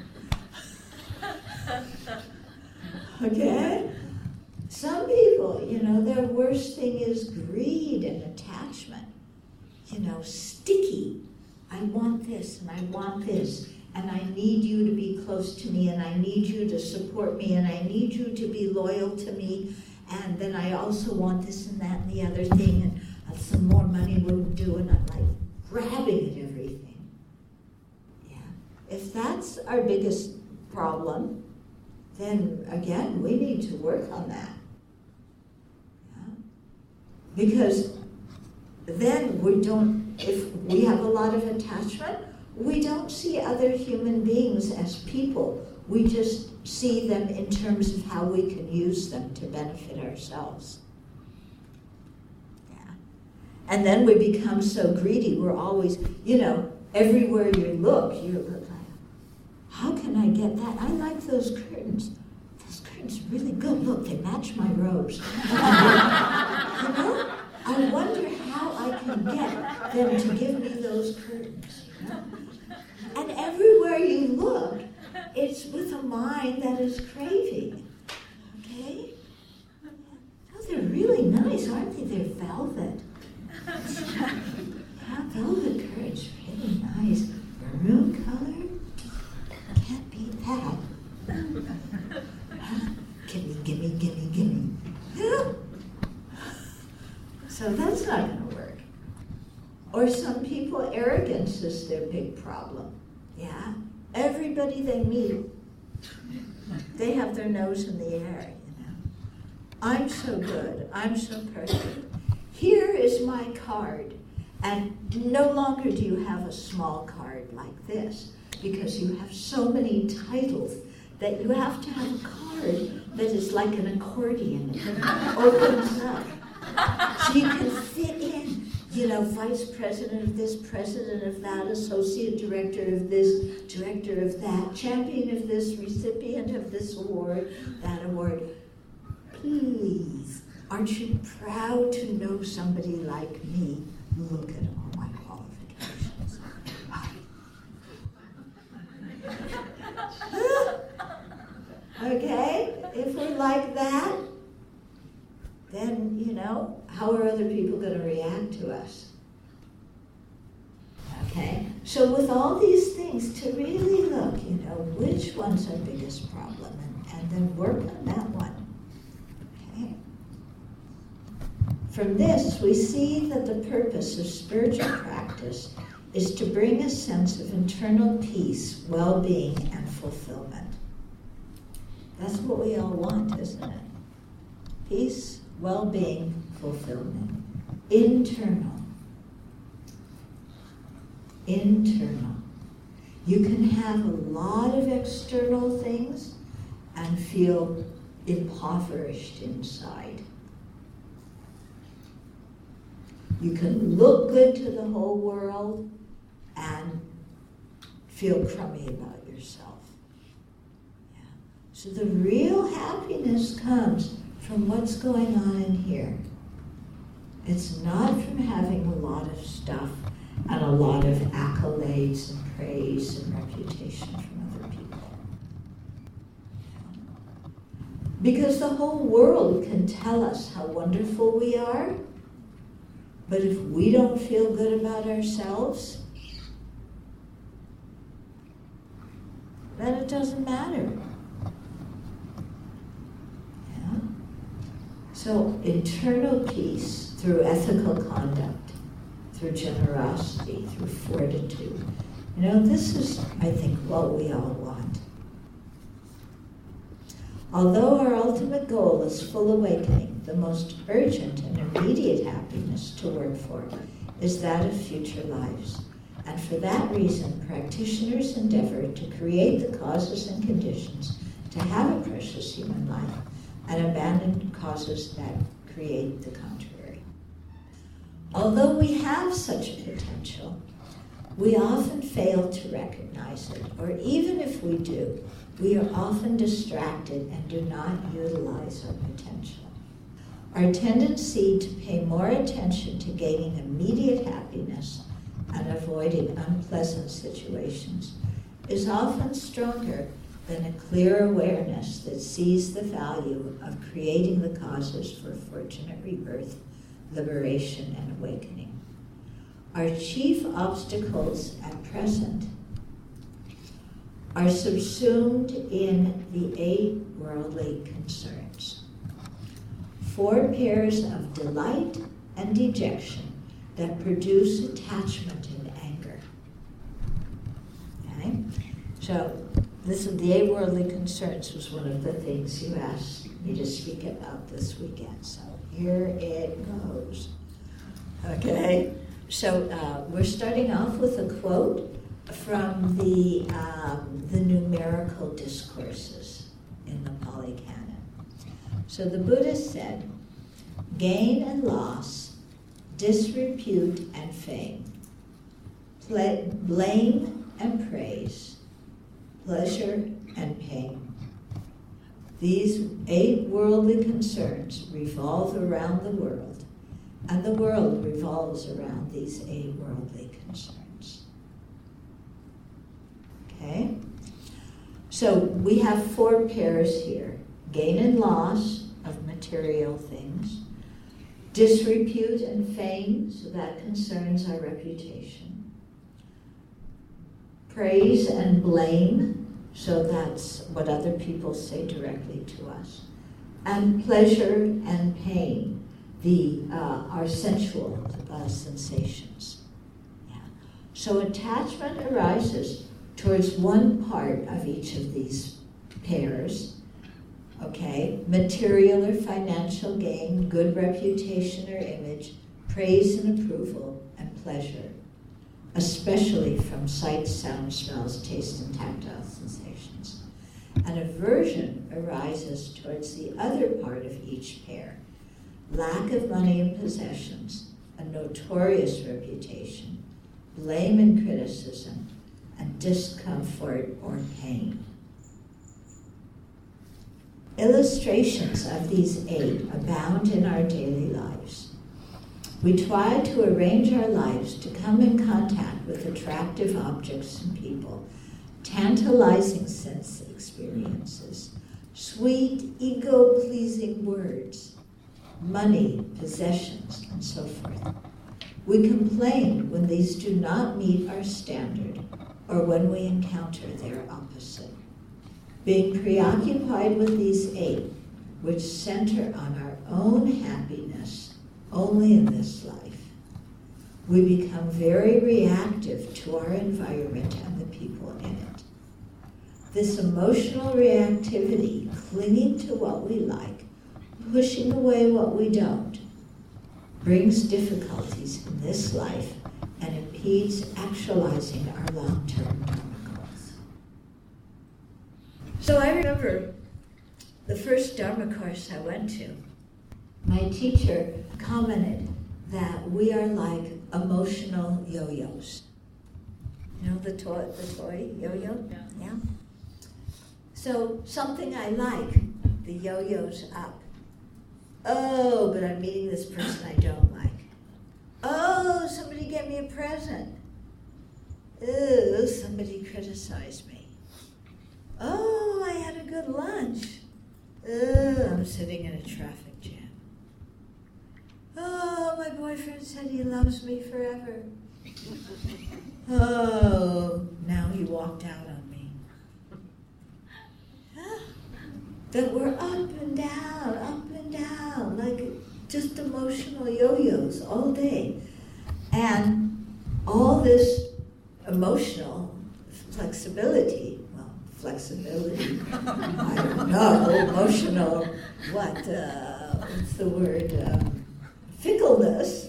Okay? Some people, you know, their worst thing is greed and attachment. You know, sticky. I want this and I want this, and I need you to be close to me, and I need you to support me, and I need you to be loyal to me, and then I also want this and that and the other thing, and some more money wouldn't do, and I'm like grabbing at everything. Yeah. If that's our biggest problem, then again, we need to work on that. Yeah. Because then if we have a lot of attachment, we don't see other human beings as people. We just see them in terms of how we can use them to benefit ourselves. Yeah. And then we become so greedy, we're always, you know, everywhere you look, you're like, how can I get that? I like those curtains. Those curtains are really good. Look, they match my robes. You know? I wonder how I can get them to give me those curtains. You know? And everywhere you look, it's with a mind that is craving. Okay? Oh, they're really nice, aren't they? They're velvet. Yeah, velvet curtains, really nice. Maroon color? Can't beat that. Gimme. Yeah. So that's not going to work. Or some people, arrogance is their big problem. Yeah? Everybody they meet, they have their nose in the air, you know. I'm so good. I'm so perfect. Here is my card. And no longer do you have a small card like this, because you have so many titles that you have to have a card that is like an accordion. It opens up. So you can fit in, you know, vice president of this, president of that, associate director of this, director of that, champion of this, recipient of this award, that award. Please, aren't you proud to know somebody like me? Look at all my qualifications. Okay? If we're like that, then, you know, how are other people going to react to us? Okay? So with all these things, to really look, you know, which one's our biggest problem, and then work on that one. Okay? From this, we see that the purpose of spiritual practice is to bring a sense of internal peace, well-being, and fulfillment. That's what we all want, isn't it? Peace, well-being, fulfillment. Internal. You can have a lot of external things and feel impoverished inside. You can look good to the whole world and feel crummy about yourself. Yeah. So the real happiness comes from what's going on in here. It's not from having a lot of stuff and a lot of accolades and praise and reputation from other people. Yeah. Because the whole world can tell us how wonderful we are, but if we don't feel good about ourselves, then it doesn't matter. Yeah? So internal peace through ethical conduct, through generosity, through fortitude, This is, I think, what we all want. Although our ultimate goal is full awakening, the most urgent and immediate happiness to work for is that of future lives. And for that reason, practitioners endeavor to create the causes and conditions to have a precious human life and abandon causes that create the contrary. Although we have such a potential, we often fail to recognize it, or even if we do, we are often distracted and do not utilize our potential. Our tendency to pay more attention to gaining immediate happiness and avoiding unpleasant situations is often stronger than a clear awareness that sees the value of creating the causes for fortunate rebirth, liberation, and awakening. Our chief obstacles at present are subsumed in the 8 worldly concerns. 4 pairs of delight and dejection that produce attachment and anger. Okay? So this is the 8 worldly concerns was one of the things you asked me to speak about this weekend. So here it goes. Okay? So we're starting off with a quote from the numerical discourses in the Pali Canon. So the Buddha said, gain and loss, disrepute and fame, blame and praise, pleasure and pain. These 8 worldly concerns revolve around the world, and the world revolves around these 8 worldly concerns. Okay? So we have 4 pairs here. Gain and loss of material things. Disrepute and fame, so that concerns our reputation. Praise and blame, so that's what other people say directly to us. And pleasure and pain, our sensual sensations. Yeah. So attachment arises towards one part of each of these pairs. Okay, material or financial gain, good reputation or image, praise and approval, and pleasure, especially from sight, sound, smells, taste, and tactile sensations. An aversion arises towards the other part of each pair, lack of money and possessions, a notorious reputation, blame and criticism, and discomfort or pain. Illustrations of these 8 abound in our daily lives. We try to arrange our lives to come in contact with attractive objects and people, tantalizing sense experiences, sweet, ego-pleasing words, money, possessions, and so forth. We complain when these do not meet our standard or when we encounter their opposite. Being preoccupied with these 8, which center on our own happiness only in this life, we become very reactive to our environment and the people in it. This emotional reactivity, clinging to what we like, pushing away what we don't, brings difficulties in this life and impedes actualizing our long-term dharma goals. So I remember the first Dharma course I went to, my teacher commented that we are like emotional yo-yos. You know the toy yo-yo? Yeah. So something I like, the yo-yo's up. Oh, but I'm meeting this person I don't like. Oh, somebody gave me a present. Oh, somebody criticized me. Oh, I had a good lunch. Oh, I'm sitting in a traffic jam. Oh, my boyfriend said he loves me forever. Oh, now he walked out on me. That we're up and down, like just emotional yo-yos all day. And all this emotional flexibility. Well, flexibility, I don't know, emotional, what's the word, fickleness,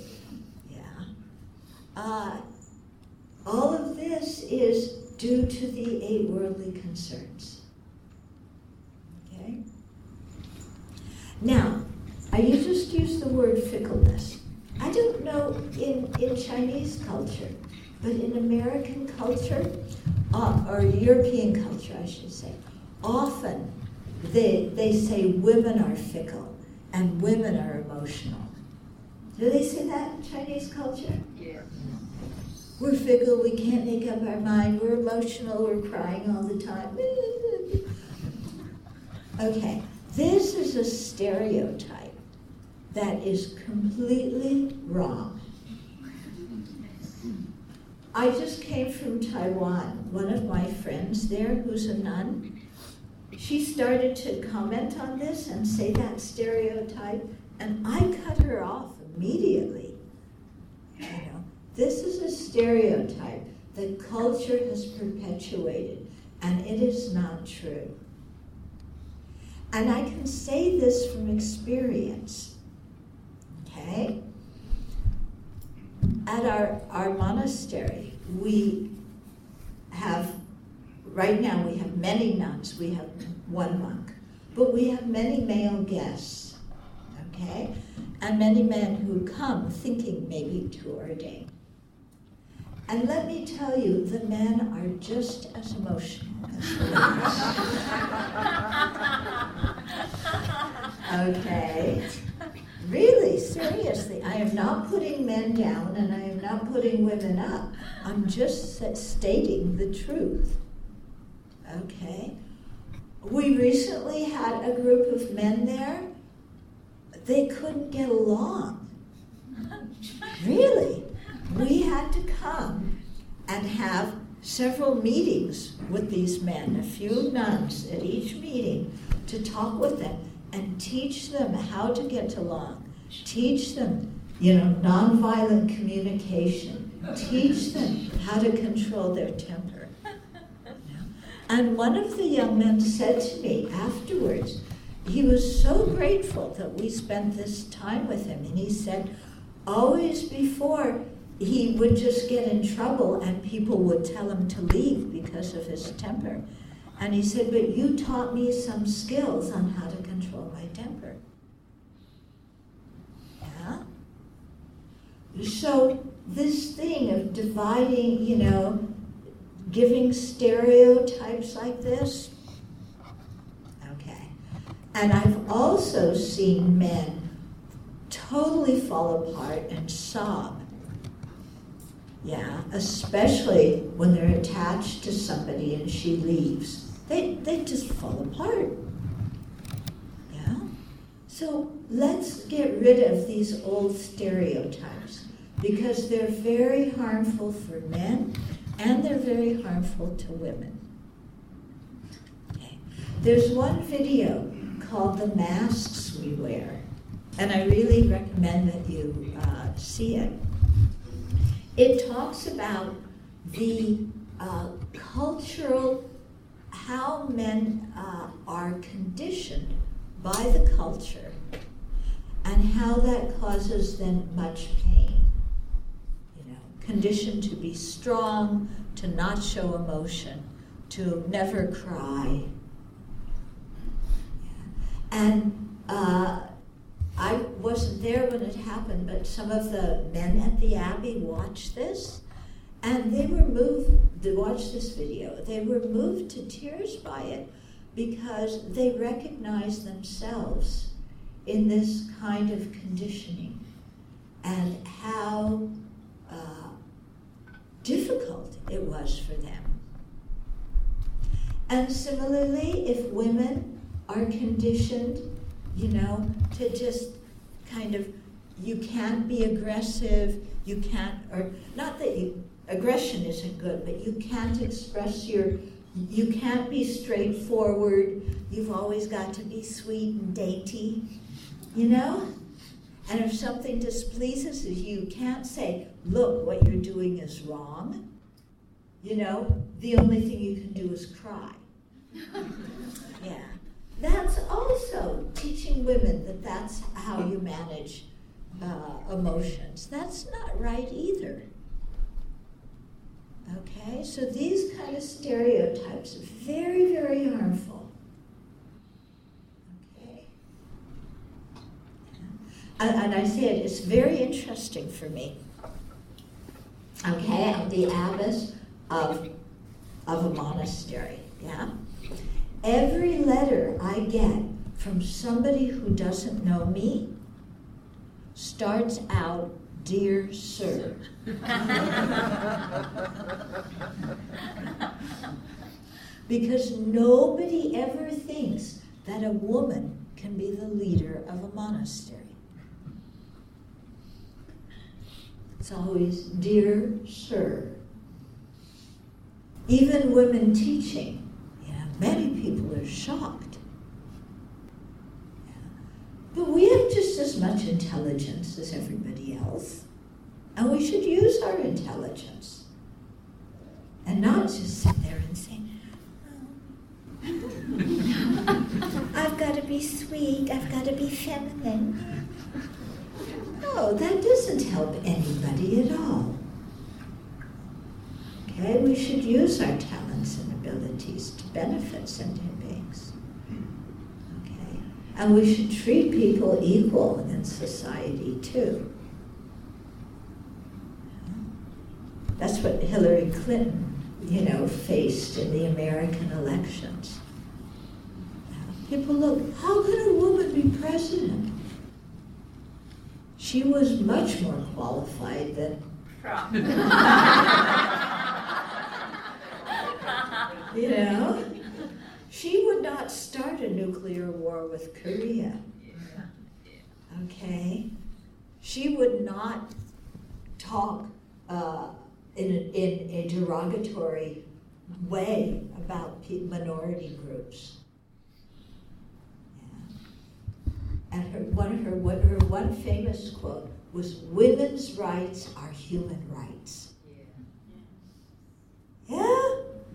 all of this is due to the 8 worldly concerns. Okay? Now, you just used the word fickleness. I don't know in Chinese culture, but in American culture, or European culture, I should say, often they say women are fickle and women are emotional. Do they say that in Chinese culture? Yeah. We're fickle, we can't make up our mind, we're emotional, we're crying all the time. Okay, this is a stereotype that is completely wrong. I just came from Taiwan. One of my friends there, who's a nun, she started to comment on this and say that stereotype, and I cut her off immediately. You know, this is a stereotype that culture has perpetuated, and it is not true. And I can say this from experience, okay? At our monastery, we have, right now we have many nuns, we have one monk, but we have many male guests, okay? And many men who come thinking maybe to ordain. And let me tell you, the men are just as emotional as the women. Okay? Really, seriously, I am not putting men down and I am not putting women up. I'm just stating the truth. Okay? We recently had a group of men there. They couldn't get along. Really. We had to come and have several meetings with these men, a few nuns at each meeting, to talk with them and teach them how to get along. Teach them, nonviolent communication. Teach them how to control their temper. And one of the young men said to me afterwards, he was so grateful that we spent this time with him, and he said, always before, he would just get in trouble and people would tell him to leave because of his temper. And he said, but you taught me some skills on how to control my temper. Yeah? So this thing of dividing, giving stereotypes like this, okay. And I've also seen men totally fall apart and sob. Yeah, especially when they're attached to somebody and she leaves. They just fall apart. Yeah? So let's get rid of these old stereotypes because they're very harmful for men and they're very harmful to women. Okay. There's one video called The Masks We Wear, and I really recommend that you see it. It talks about the cultural, how men are conditioned by the culture and how that causes them much pain. Conditioned to be strong, to not show emotion, to never cry. And I wasn't there when it happened, but some of the men at the Abbey watched this, and they were moved to watch this video. They were moved to tears by it because they recognized themselves in this kind of conditioning and how difficult it was for them. And similarly, if women are conditioned, to just kind of, you can't be aggressive, you can't, or not that aggression isn't good, but you can't express you can't be straightforward, you've always got to be sweet and dainty, And if something displeases you, you can't say, look, what you're doing is wrong. the only thing you can do is cry. Yeah. That's also teaching women that that's how you manage emotions. That's not right either. Okay, so these kind of stereotypes are very, very harmful. Okay. And I said it's very interesting for me. Okay, I'm the abbess of a monastery, yeah? Every letter I get from somebody who doesn't know me starts out, "Dear Sir." Because nobody ever thinks that a woman can be the leader of a monastery. It's always, "Dear Sir." Even women teaching, many people are shocked. But we have just as much intelligence as everybody else. And we should use our intelligence. And not just sit there and say, I've got to be sweet, I've got to be feminine. No, that doesn't help anybody at all. Okay, we should use our talents and abilities to benefit sentient beings. Okay, and we should treat people equal in society too. That's what Hillary Clinton, faced in the American elections. People look, how could a woman be president? She was much more qualified than Trump. She would not start a nuclear war with Korea. Okay? She would not talk in a derogatory way about minority groups. Yeah. And her one famous quote was, "Women's rights are human rights." Yeah?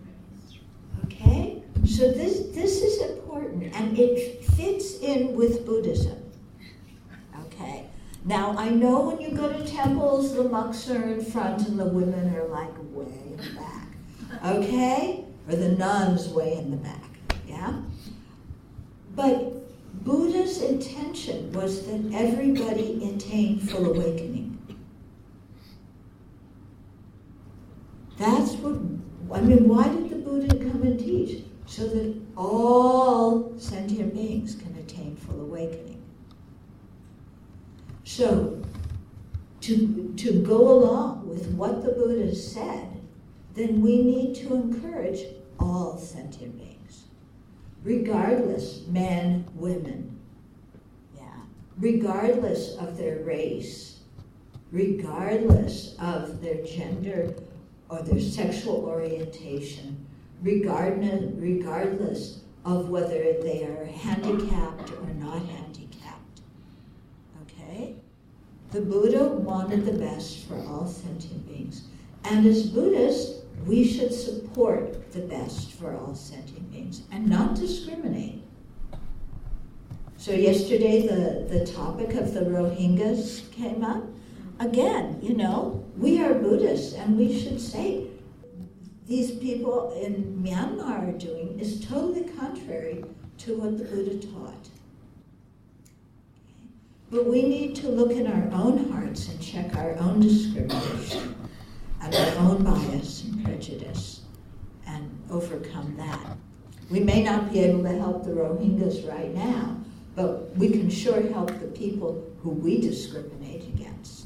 Okay? So this is important, and it fits in with Buddhism. Okay? Now, I know when you go to temples, the monks are in front and the women are like way in the back. Okay? Or the nuns way in the back. Yeah? But Buddha's intention was that everybody attain full awakening. That's why did the Buddha come and teach? So that all sentient beings can attain full awakening. So, to go along with what the Buddha said, then we need to encourage all sentient beings, regardless, men, women, regardless of their race, regardless of their gender or their sexual orientation, regardless of whether they are handicapped or not handicapped. Okay? The Buddha wanted the best for all sentient beings. And as Buddhists, we should support the best for all sentient beings and not discriminate. So yesterday the topic of the Rohingyas came up. Again, we are Buddhists, and we should say these people in Myanmar are doing is totally contrary to what the Buddha taught. But we need to look in our own hearts and check our own discrimination and our own bias and prejudice and overcome that. We may not be able to help the Rohingyas right now, but we can sure help the people who we discriminate against.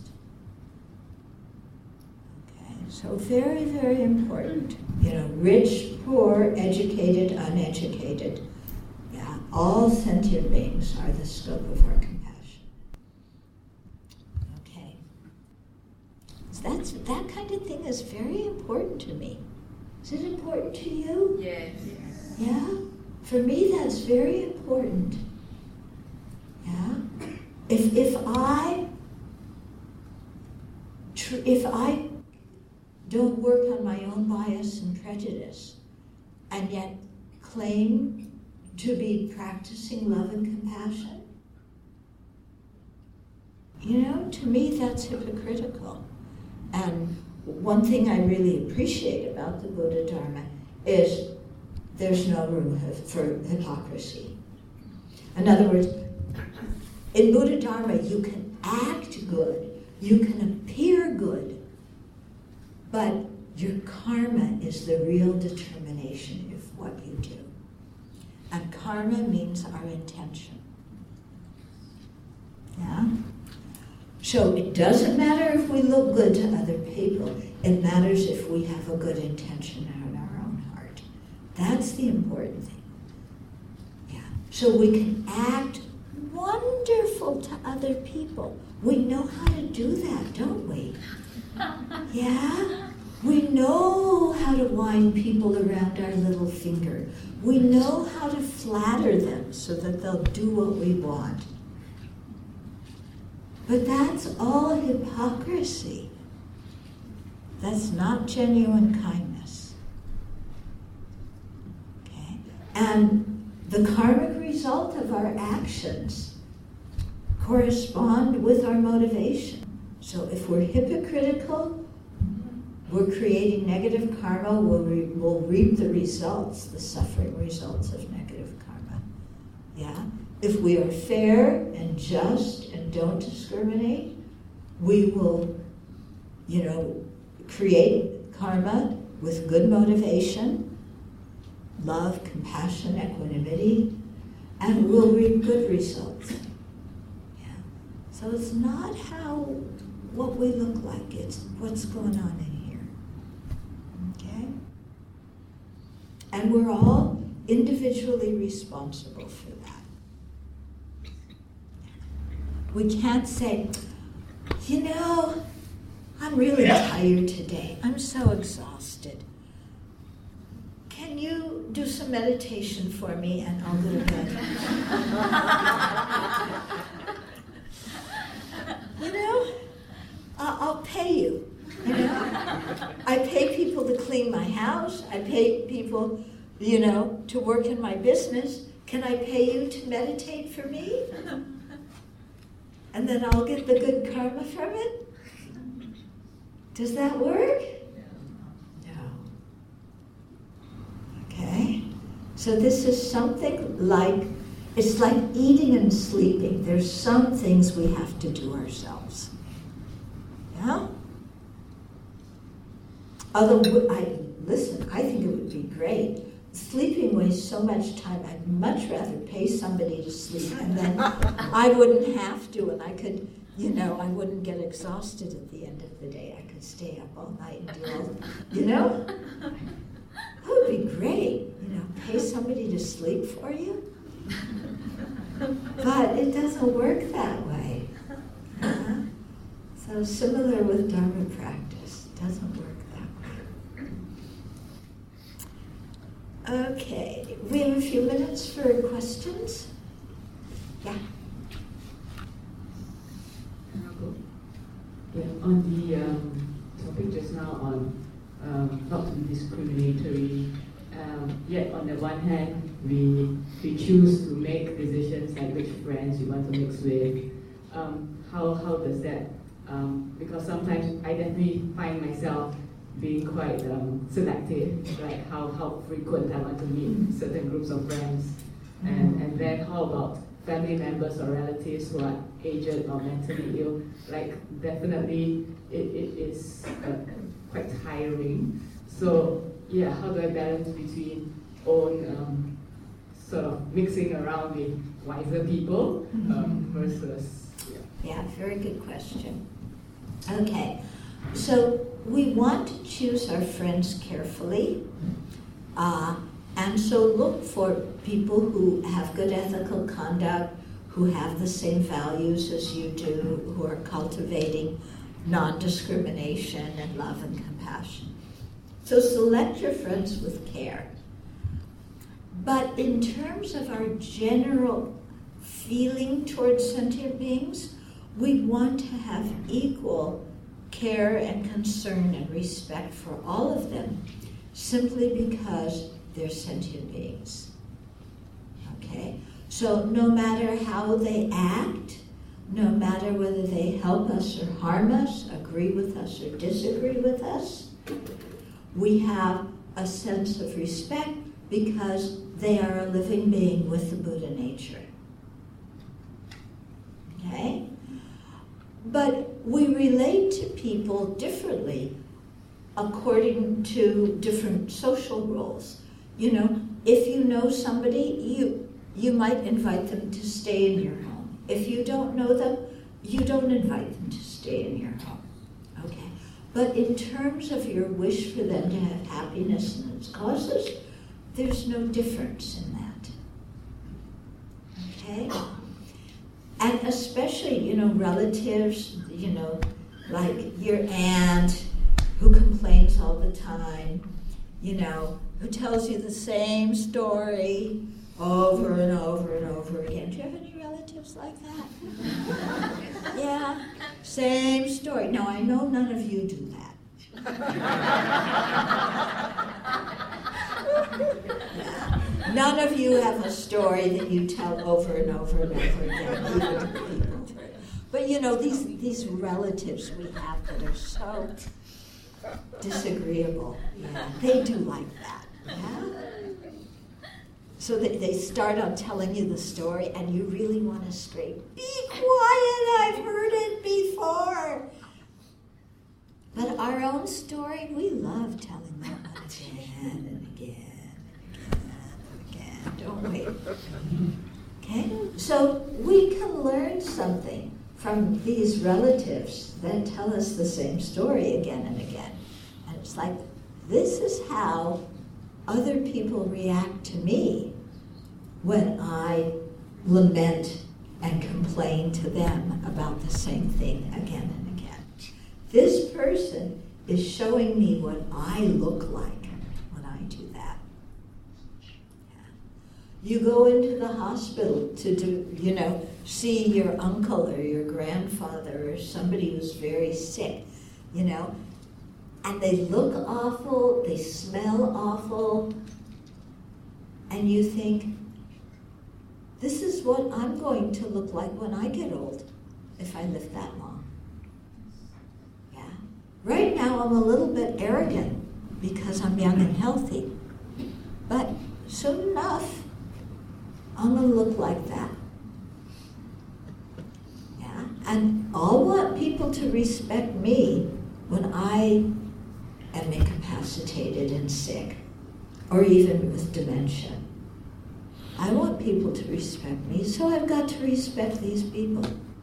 Okay, so very, very important. Rich, poor, educated, uneducated. Yeah, all sentient beings are the scope of our compassion. Okay. So that kind of thing is very important to me. Is it important to you? Yes. Yeah? For me, that's very important. Yeah? If I don't work on my own bias and prejudice, and yet claim to be practicing love and compassion? You know, to me that's hypocritical. And one thing I really appreciate about the Buddha Dharma is there's no room for hypocrisy. In other words, in Buddha Dharma you can act good, you can appear good, but your karma is the real determination of what you do. And karma means our intention. Yeah? So it doesn't matter if we look good to other people. It matters if we have a good intention in our own heart. That's the important thing. Yeah. So we can act wonderful to other people. We know how to do that, don't we? Yeah? We know how to wind people around our little finger. We know how to flatter them so that they'll do what we want. But that's all hypocrisy. That's not genuine kindness. Okay? And the karmic result of our actions correspond with our motivation. So if we're hypocritical, we're creating negative karma, we'll reap the results, the suffering results of negative karma. Yeah? If we are fair and just and don't discriminate, we will, create karma with good motivation, love, compassion, equanimity, and we'll reap good results. Yeah. So it's not what we look like, it's what's going on in here. Okay? And we're all individually responsible for that. We can't say, I'm really tired today. I'm so exhausted. Can you do some meditation for me and I'll go to bed? I'll pay you. I pay people to clean my house. I pay people, to work in my business. Can I pay you to meditate for me? And then I'll get the good karma from it? Does that work? No. Okay? So this is something like, it's like eating and sleeping. There's some things we have to do ourselves. Yeah? Although, I think it would be great. Sleeping wastes so much time. I'd much rather pay somebody to sleep, and then I wouldn't have to, and I could, I wouldn't get exhausted at the end of the day. I could stay up all night and do all, That would be great, pay somebody to sleep for you. But it doesn't work that way. So similar with Dharma practice, it doesn't work that way. Okay, we have a few minutes for questions. Yeah. On the topic just now on not to be discriminatory, yet on the one hand we choose to make decisions like which friends we want to mix with. How does that? Because sometimes I definitely find myself being quite selective, like how frequent I want to meet certain groups of friends, and then how about family members or relatives who are aged or mentally ill? Like definitely it is quite tiring. So yeah, how do I balance between own sort of mixing around with wiser people versus Yeah, very good question. Okay, so we want to choose our friends carefully, and so look for people who have good ethical conduct, who have the same values as you do, who are cultivating non-discrimination and love and compassion. So select your friends with care. But in terms of our general feeling towards sentient beings, we want to have equal care and concern and respect for all of them simply because they're sentient beings. Okay? So no matter how they act, no matter whether they help us or harm us, agree with us or disagree with us, we have a sense of respect because they are a living being with the Buddha nature. Okay? But we relate to people differently according to different social roles. You know, if you know somebody, you might invite them to stay in your home. If you don't know them, you don't invite them to stay in your home. Okay? But in terms of your wish for them to have happiness and its causes, there's no difference in that. Okay? And especially, you know, relatives, you know, like your aunt who complains all the time, you know, who tells you the same story over and over and over again. Do you have any relatives like that? Yeah, same story. Now, I know none of you do that. Yeah. None of you have a story that you tell over and over and over again, even to people. But you know, these relatives we have that are so disagreeable, yeah, they do like that. Yeah? So they start on telling you the story and you really want to scream, "Be quiet, I've heard it before." But our own story, we love telling that one again and again. Don't we? Okay? So we can learn something from these relatives that tell us the same story again and again. And it's like, this is how other people react to me when I lament and complain to them about the same thing again and again. This person is showing me what I look like. You go into the hospital to see your uncle or your grandfather or somebody who's very sick, you know, and they look awful, they smell awful, and you think, this is what I'm going to look like when I get old, if I live that long. Yeah. Right now I'm a little bit arrogant because I'm young and healthy, but soon enough, I'm going to look like that. Yeah? And I'll want people to respect me when I am incapacitated and sick, or even with dementia. I want people to respect me, so I've got to respect these people.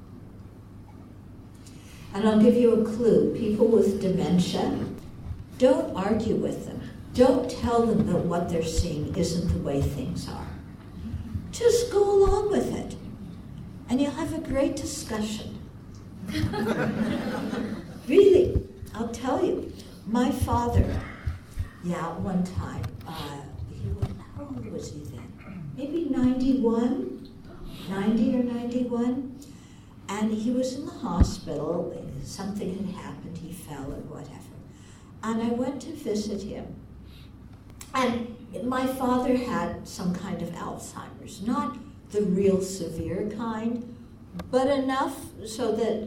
And I'll give you a clue. People with dementia, don't argue with them. Don't tell them that what they're seeing isn't the way things are. Just go along with it, and you'll have a great discussion. Really, I'll tell you. My father, one time, how old was he then? Maybe 90 or 91, and he was in the hospital. Something had happened, he fell or whatever. And I went to visit him. And my father had some kind of Alzheimer's, not the real severe kind, but enough so that,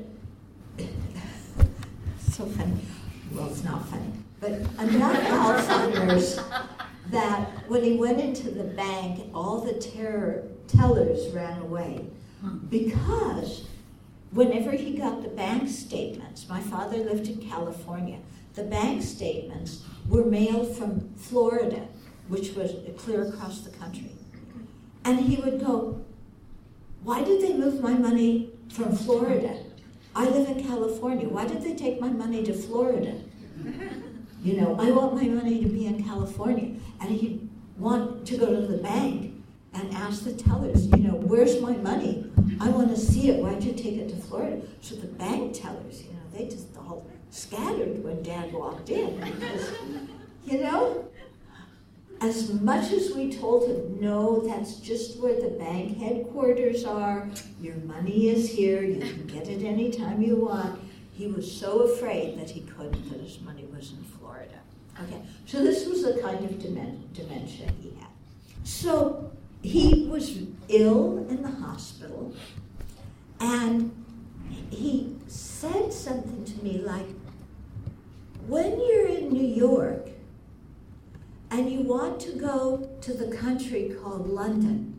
so funny, well, it's not funny, but enough Alzheimer's that when he went into the bank, all the tellers ran away. Because whenever he got the bank statements, my father lived in California, the bank statements were mailed from Florida, which was clear across the country. And he would go, why did they move my money from Florida? I live in California. Why did they take my money to Florida? You know, I want my money to be in California. And he'd want to go to the bank and ask the tellers, you know, where's my money? I want to see it. Why'd you take it to Florida? So the bank tellers, you know, they just all scattered when Dad walked in. Because, you know, as much as we told him, no, that's just where the bank headquarters are. Your money is here. You can get it anytime you want. He was so afraid that he couldn't, that his money was in Florida. Okay, so this was the kind of dementia he had. So he was ill in the hospital, and he said something to me like, when you're in New York and you want to go to the country called London,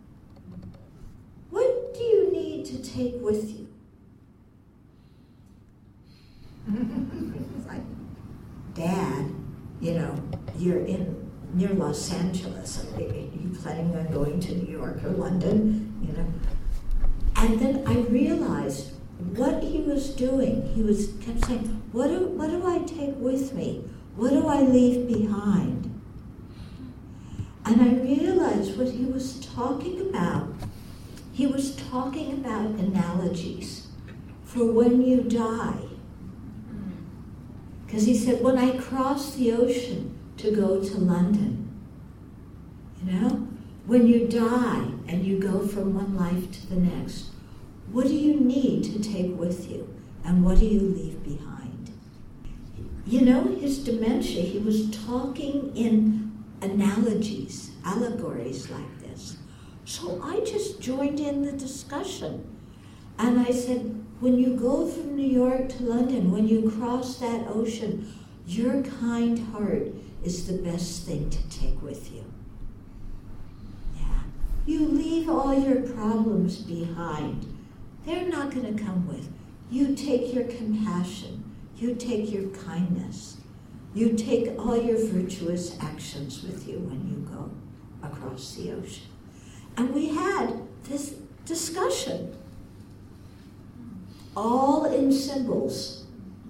what do you need to take with you? It's like, Dad, you're near Los Angeles. Are you planning on going to New York or London? And then I realized what he was doing. He kept saying, what do I take with me? What do I leave behind? And I realized what he was talking about. He was talking about analogies for when you die. Because he said, when I crossed the ocean to go to London, when you die and you go from one life to the next, what do you need to take with you? And what do you leave behind? His dementia, he was talking in analogies, allegories like this. So I just joined in the discussion. And I said, when you go from New York to London, when you cross that ocean, your kind heart is the best thing to take with you. Yeah. You leave all your problems behind. They're not going to come with. You take your compassion. You take your kindness. You take all your virtuous actions with you when you go across the ocean. And we had this discussion, all in symbols.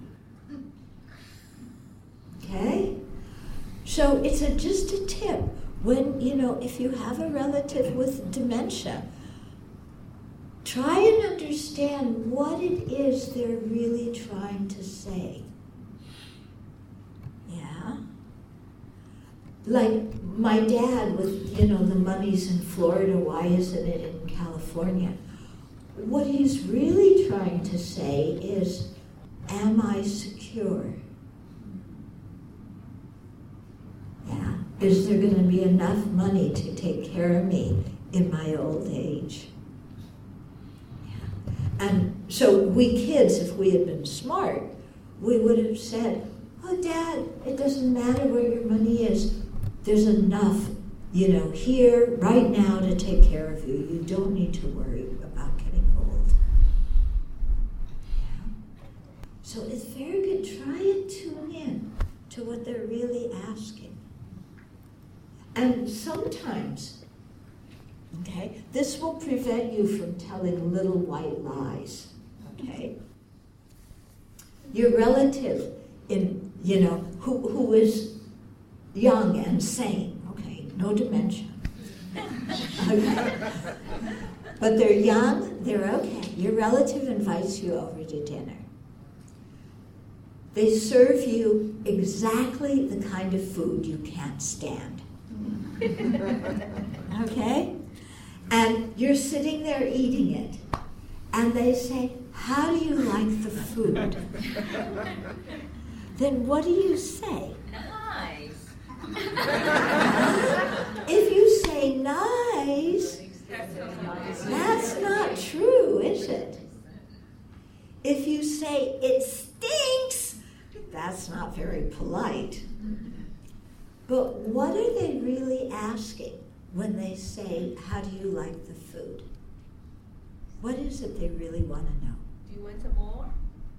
Okay? So it's just a tip. When, if you have a relative with dementia, try and understand what it is they're really trying to say. Yeah? Like my dad with, the money's in Florida, why isn't it in California? What he's really trying to say is, am I secure? Yeah. Is there going to be enough money to take care of me in my old age? Yeah. And so we kids, if we had been smart, we would have said, oh, Dad, it doesn't matter where your money is. There's enough, here, right now, to take care of you. You don't need to worry about getting old. Yeah. So it's very good. Try and tune in to what they're really asking. And sometimes, okay, this will prevent you from telling little white lies, okay? Your relative who is young and sane, okay, no dementia, okay? But they're young, they're okay. Your relative invites you over to dinner. They serve you exactly the kind of food you can't stand. Okay? And you're sitting there eating it, and they say, how do you like the food? Then what do you say? Nice. If you say nice, that's not true, is it? If you say it stinks, that's not very polite. But what are they really asking when they say, how do you like the food? What is it they really want to know? Do you want some more?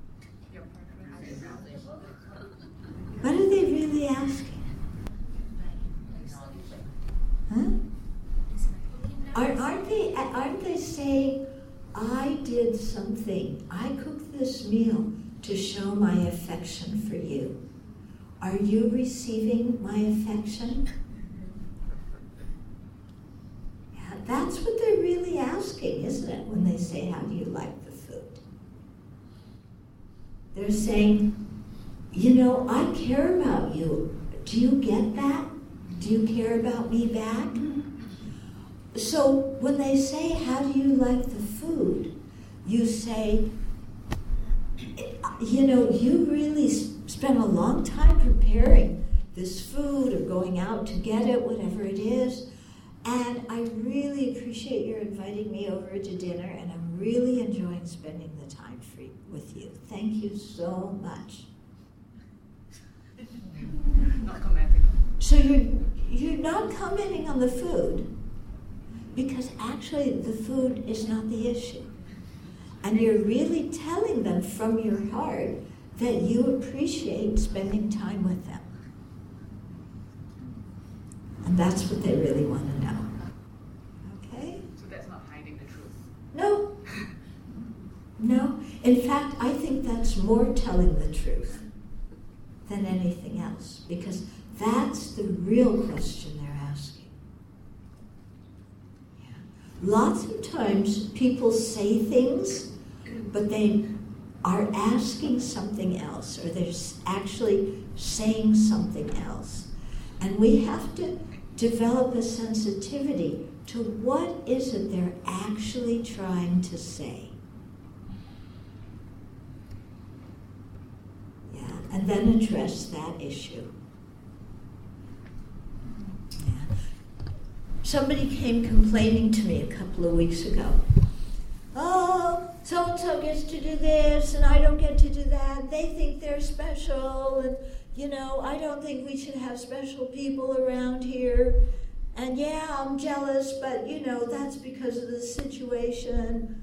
What are they really asking? Huh? Aren't they saying, I did something, I cooked this meal to show my affection for you. Are you receiving my affection? Yeah, that's what they're really asking, isn't it, when they say, how do you like the food? They're saying, I care about you. Do you get that? Do you care about me back? So when they say, how do you like the food? You say, you really spent a long time preparing this food or going out to get it, whatever it is. And I really appreciate your inviting me over to dinner, and I'm really enjoying spending the time with you. Thank you so much. Not commenting. So you're not commenting on the food, because actually the food is not the issue. And you're really telling them from your heart that you appreciate spending time with them. And that's what they really want to know. Okay? So that's not hiding the truth. No. No. In fact, I think that's more telling the truth than anything else, because that's the real question they're asking. Yeah. Lots of times people say things, but they are asking something else, or they're actually saying something else. And we have to develop a sensitivity to what is it they're actually trying to say. Yeah, and then address that issue. Yeah. Somebody came complaining to me a couple of weeks ago. Oh, so-and-so gets to do this, and I don't get to do that. They think they're special, and, I don't think we should have special people around here. And yeah, I'm jealous, but, that's because of the situation.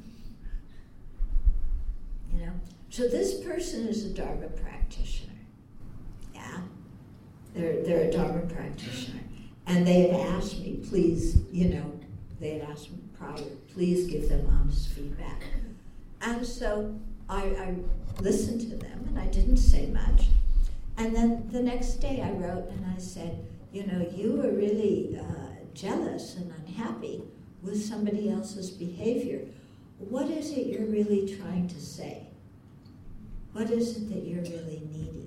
So this person is a Dharma practitioner. Yeah, they're a Dharma practitioner. And they had asked me, please, they had asked me prior, please give them honest feedback. And so I listened to them, and I didn't say much. And then the next day I wrote and I said, you were really jealous and unhappy with somebody else's behavior. What is it you're really trying to say? What is it that you're really needing?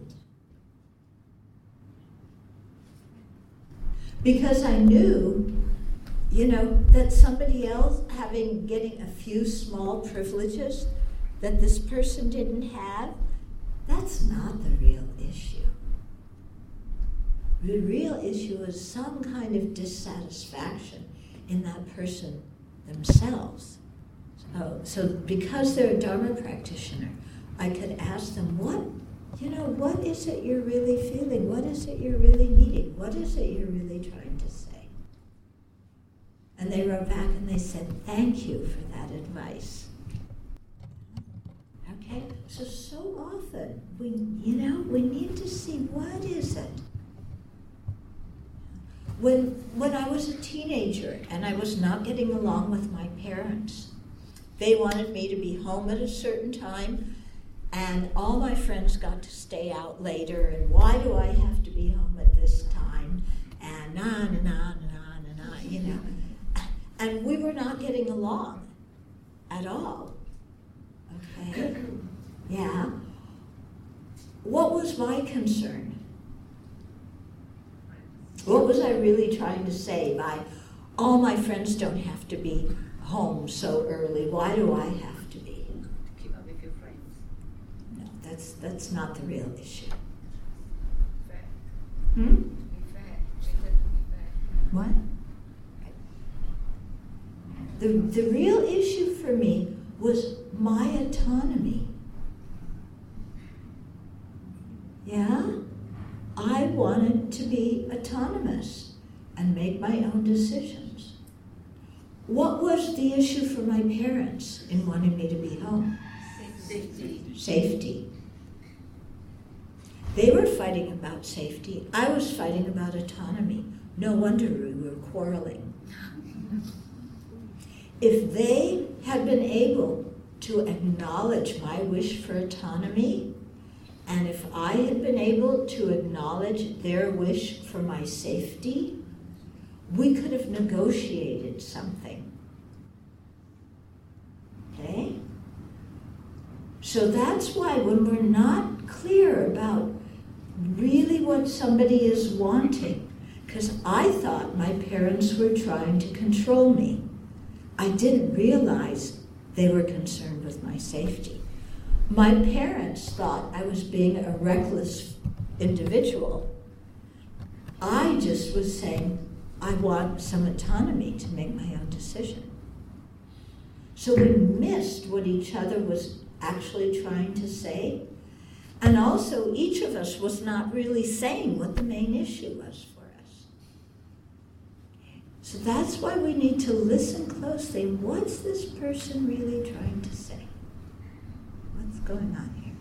Because I knew, that somebody else getting a few small privileges that this person didn't have, that's not the real issue. The real issue is some kind of dissatisfaction in that person themselves. So because they're a Dharma practitioner, I could ask them, what is it you're really feeling? What is it you're really needing? What is it you're really trying to say? And they wrote back and they said, thank you for that advice. Okay? So often, we need to see, what is it? When I was a teenager and I was not getting along with my parents, they wanted me to be home at a certain time, and all my friends got to stay out later, and why do I have to be home at this time? And na. And we were not getting along at all. Okay? Yeah. What was my concern? What was I really trying to say by, all my friends don't have to be home so early, why do I have to be? Keep up with your friends. No, that's not the real issue. Fair. Hmm? Be fair. Be fair. What? The real issue for me was my autonomy. Yeah? I wanted to be autonomous and make my own decisions. What was the issue for my parents in wanting me to be home? Safety. They were fighting about safety. I was fighting about autonomy. No wonder we were quarreling. If they had been able to acknowledge my wish for autonomy, and if I had been able to acknowledge their wish for my safety, we could have negotiated something. Okay? So that's why when we're not clear about really what somebody is wanting, because I thought my parents were trying to control me. I didn't realize they were concerned with my safety. my parents thought I was being a reckless individual. I just was saying, I want some autonomy to make my own decision. So we missed what each other was actually trying to say. And also, each of us was not really saying what the main issue was for us. So that's why we need to listen closely. What's this person really trying to say? What's going on here?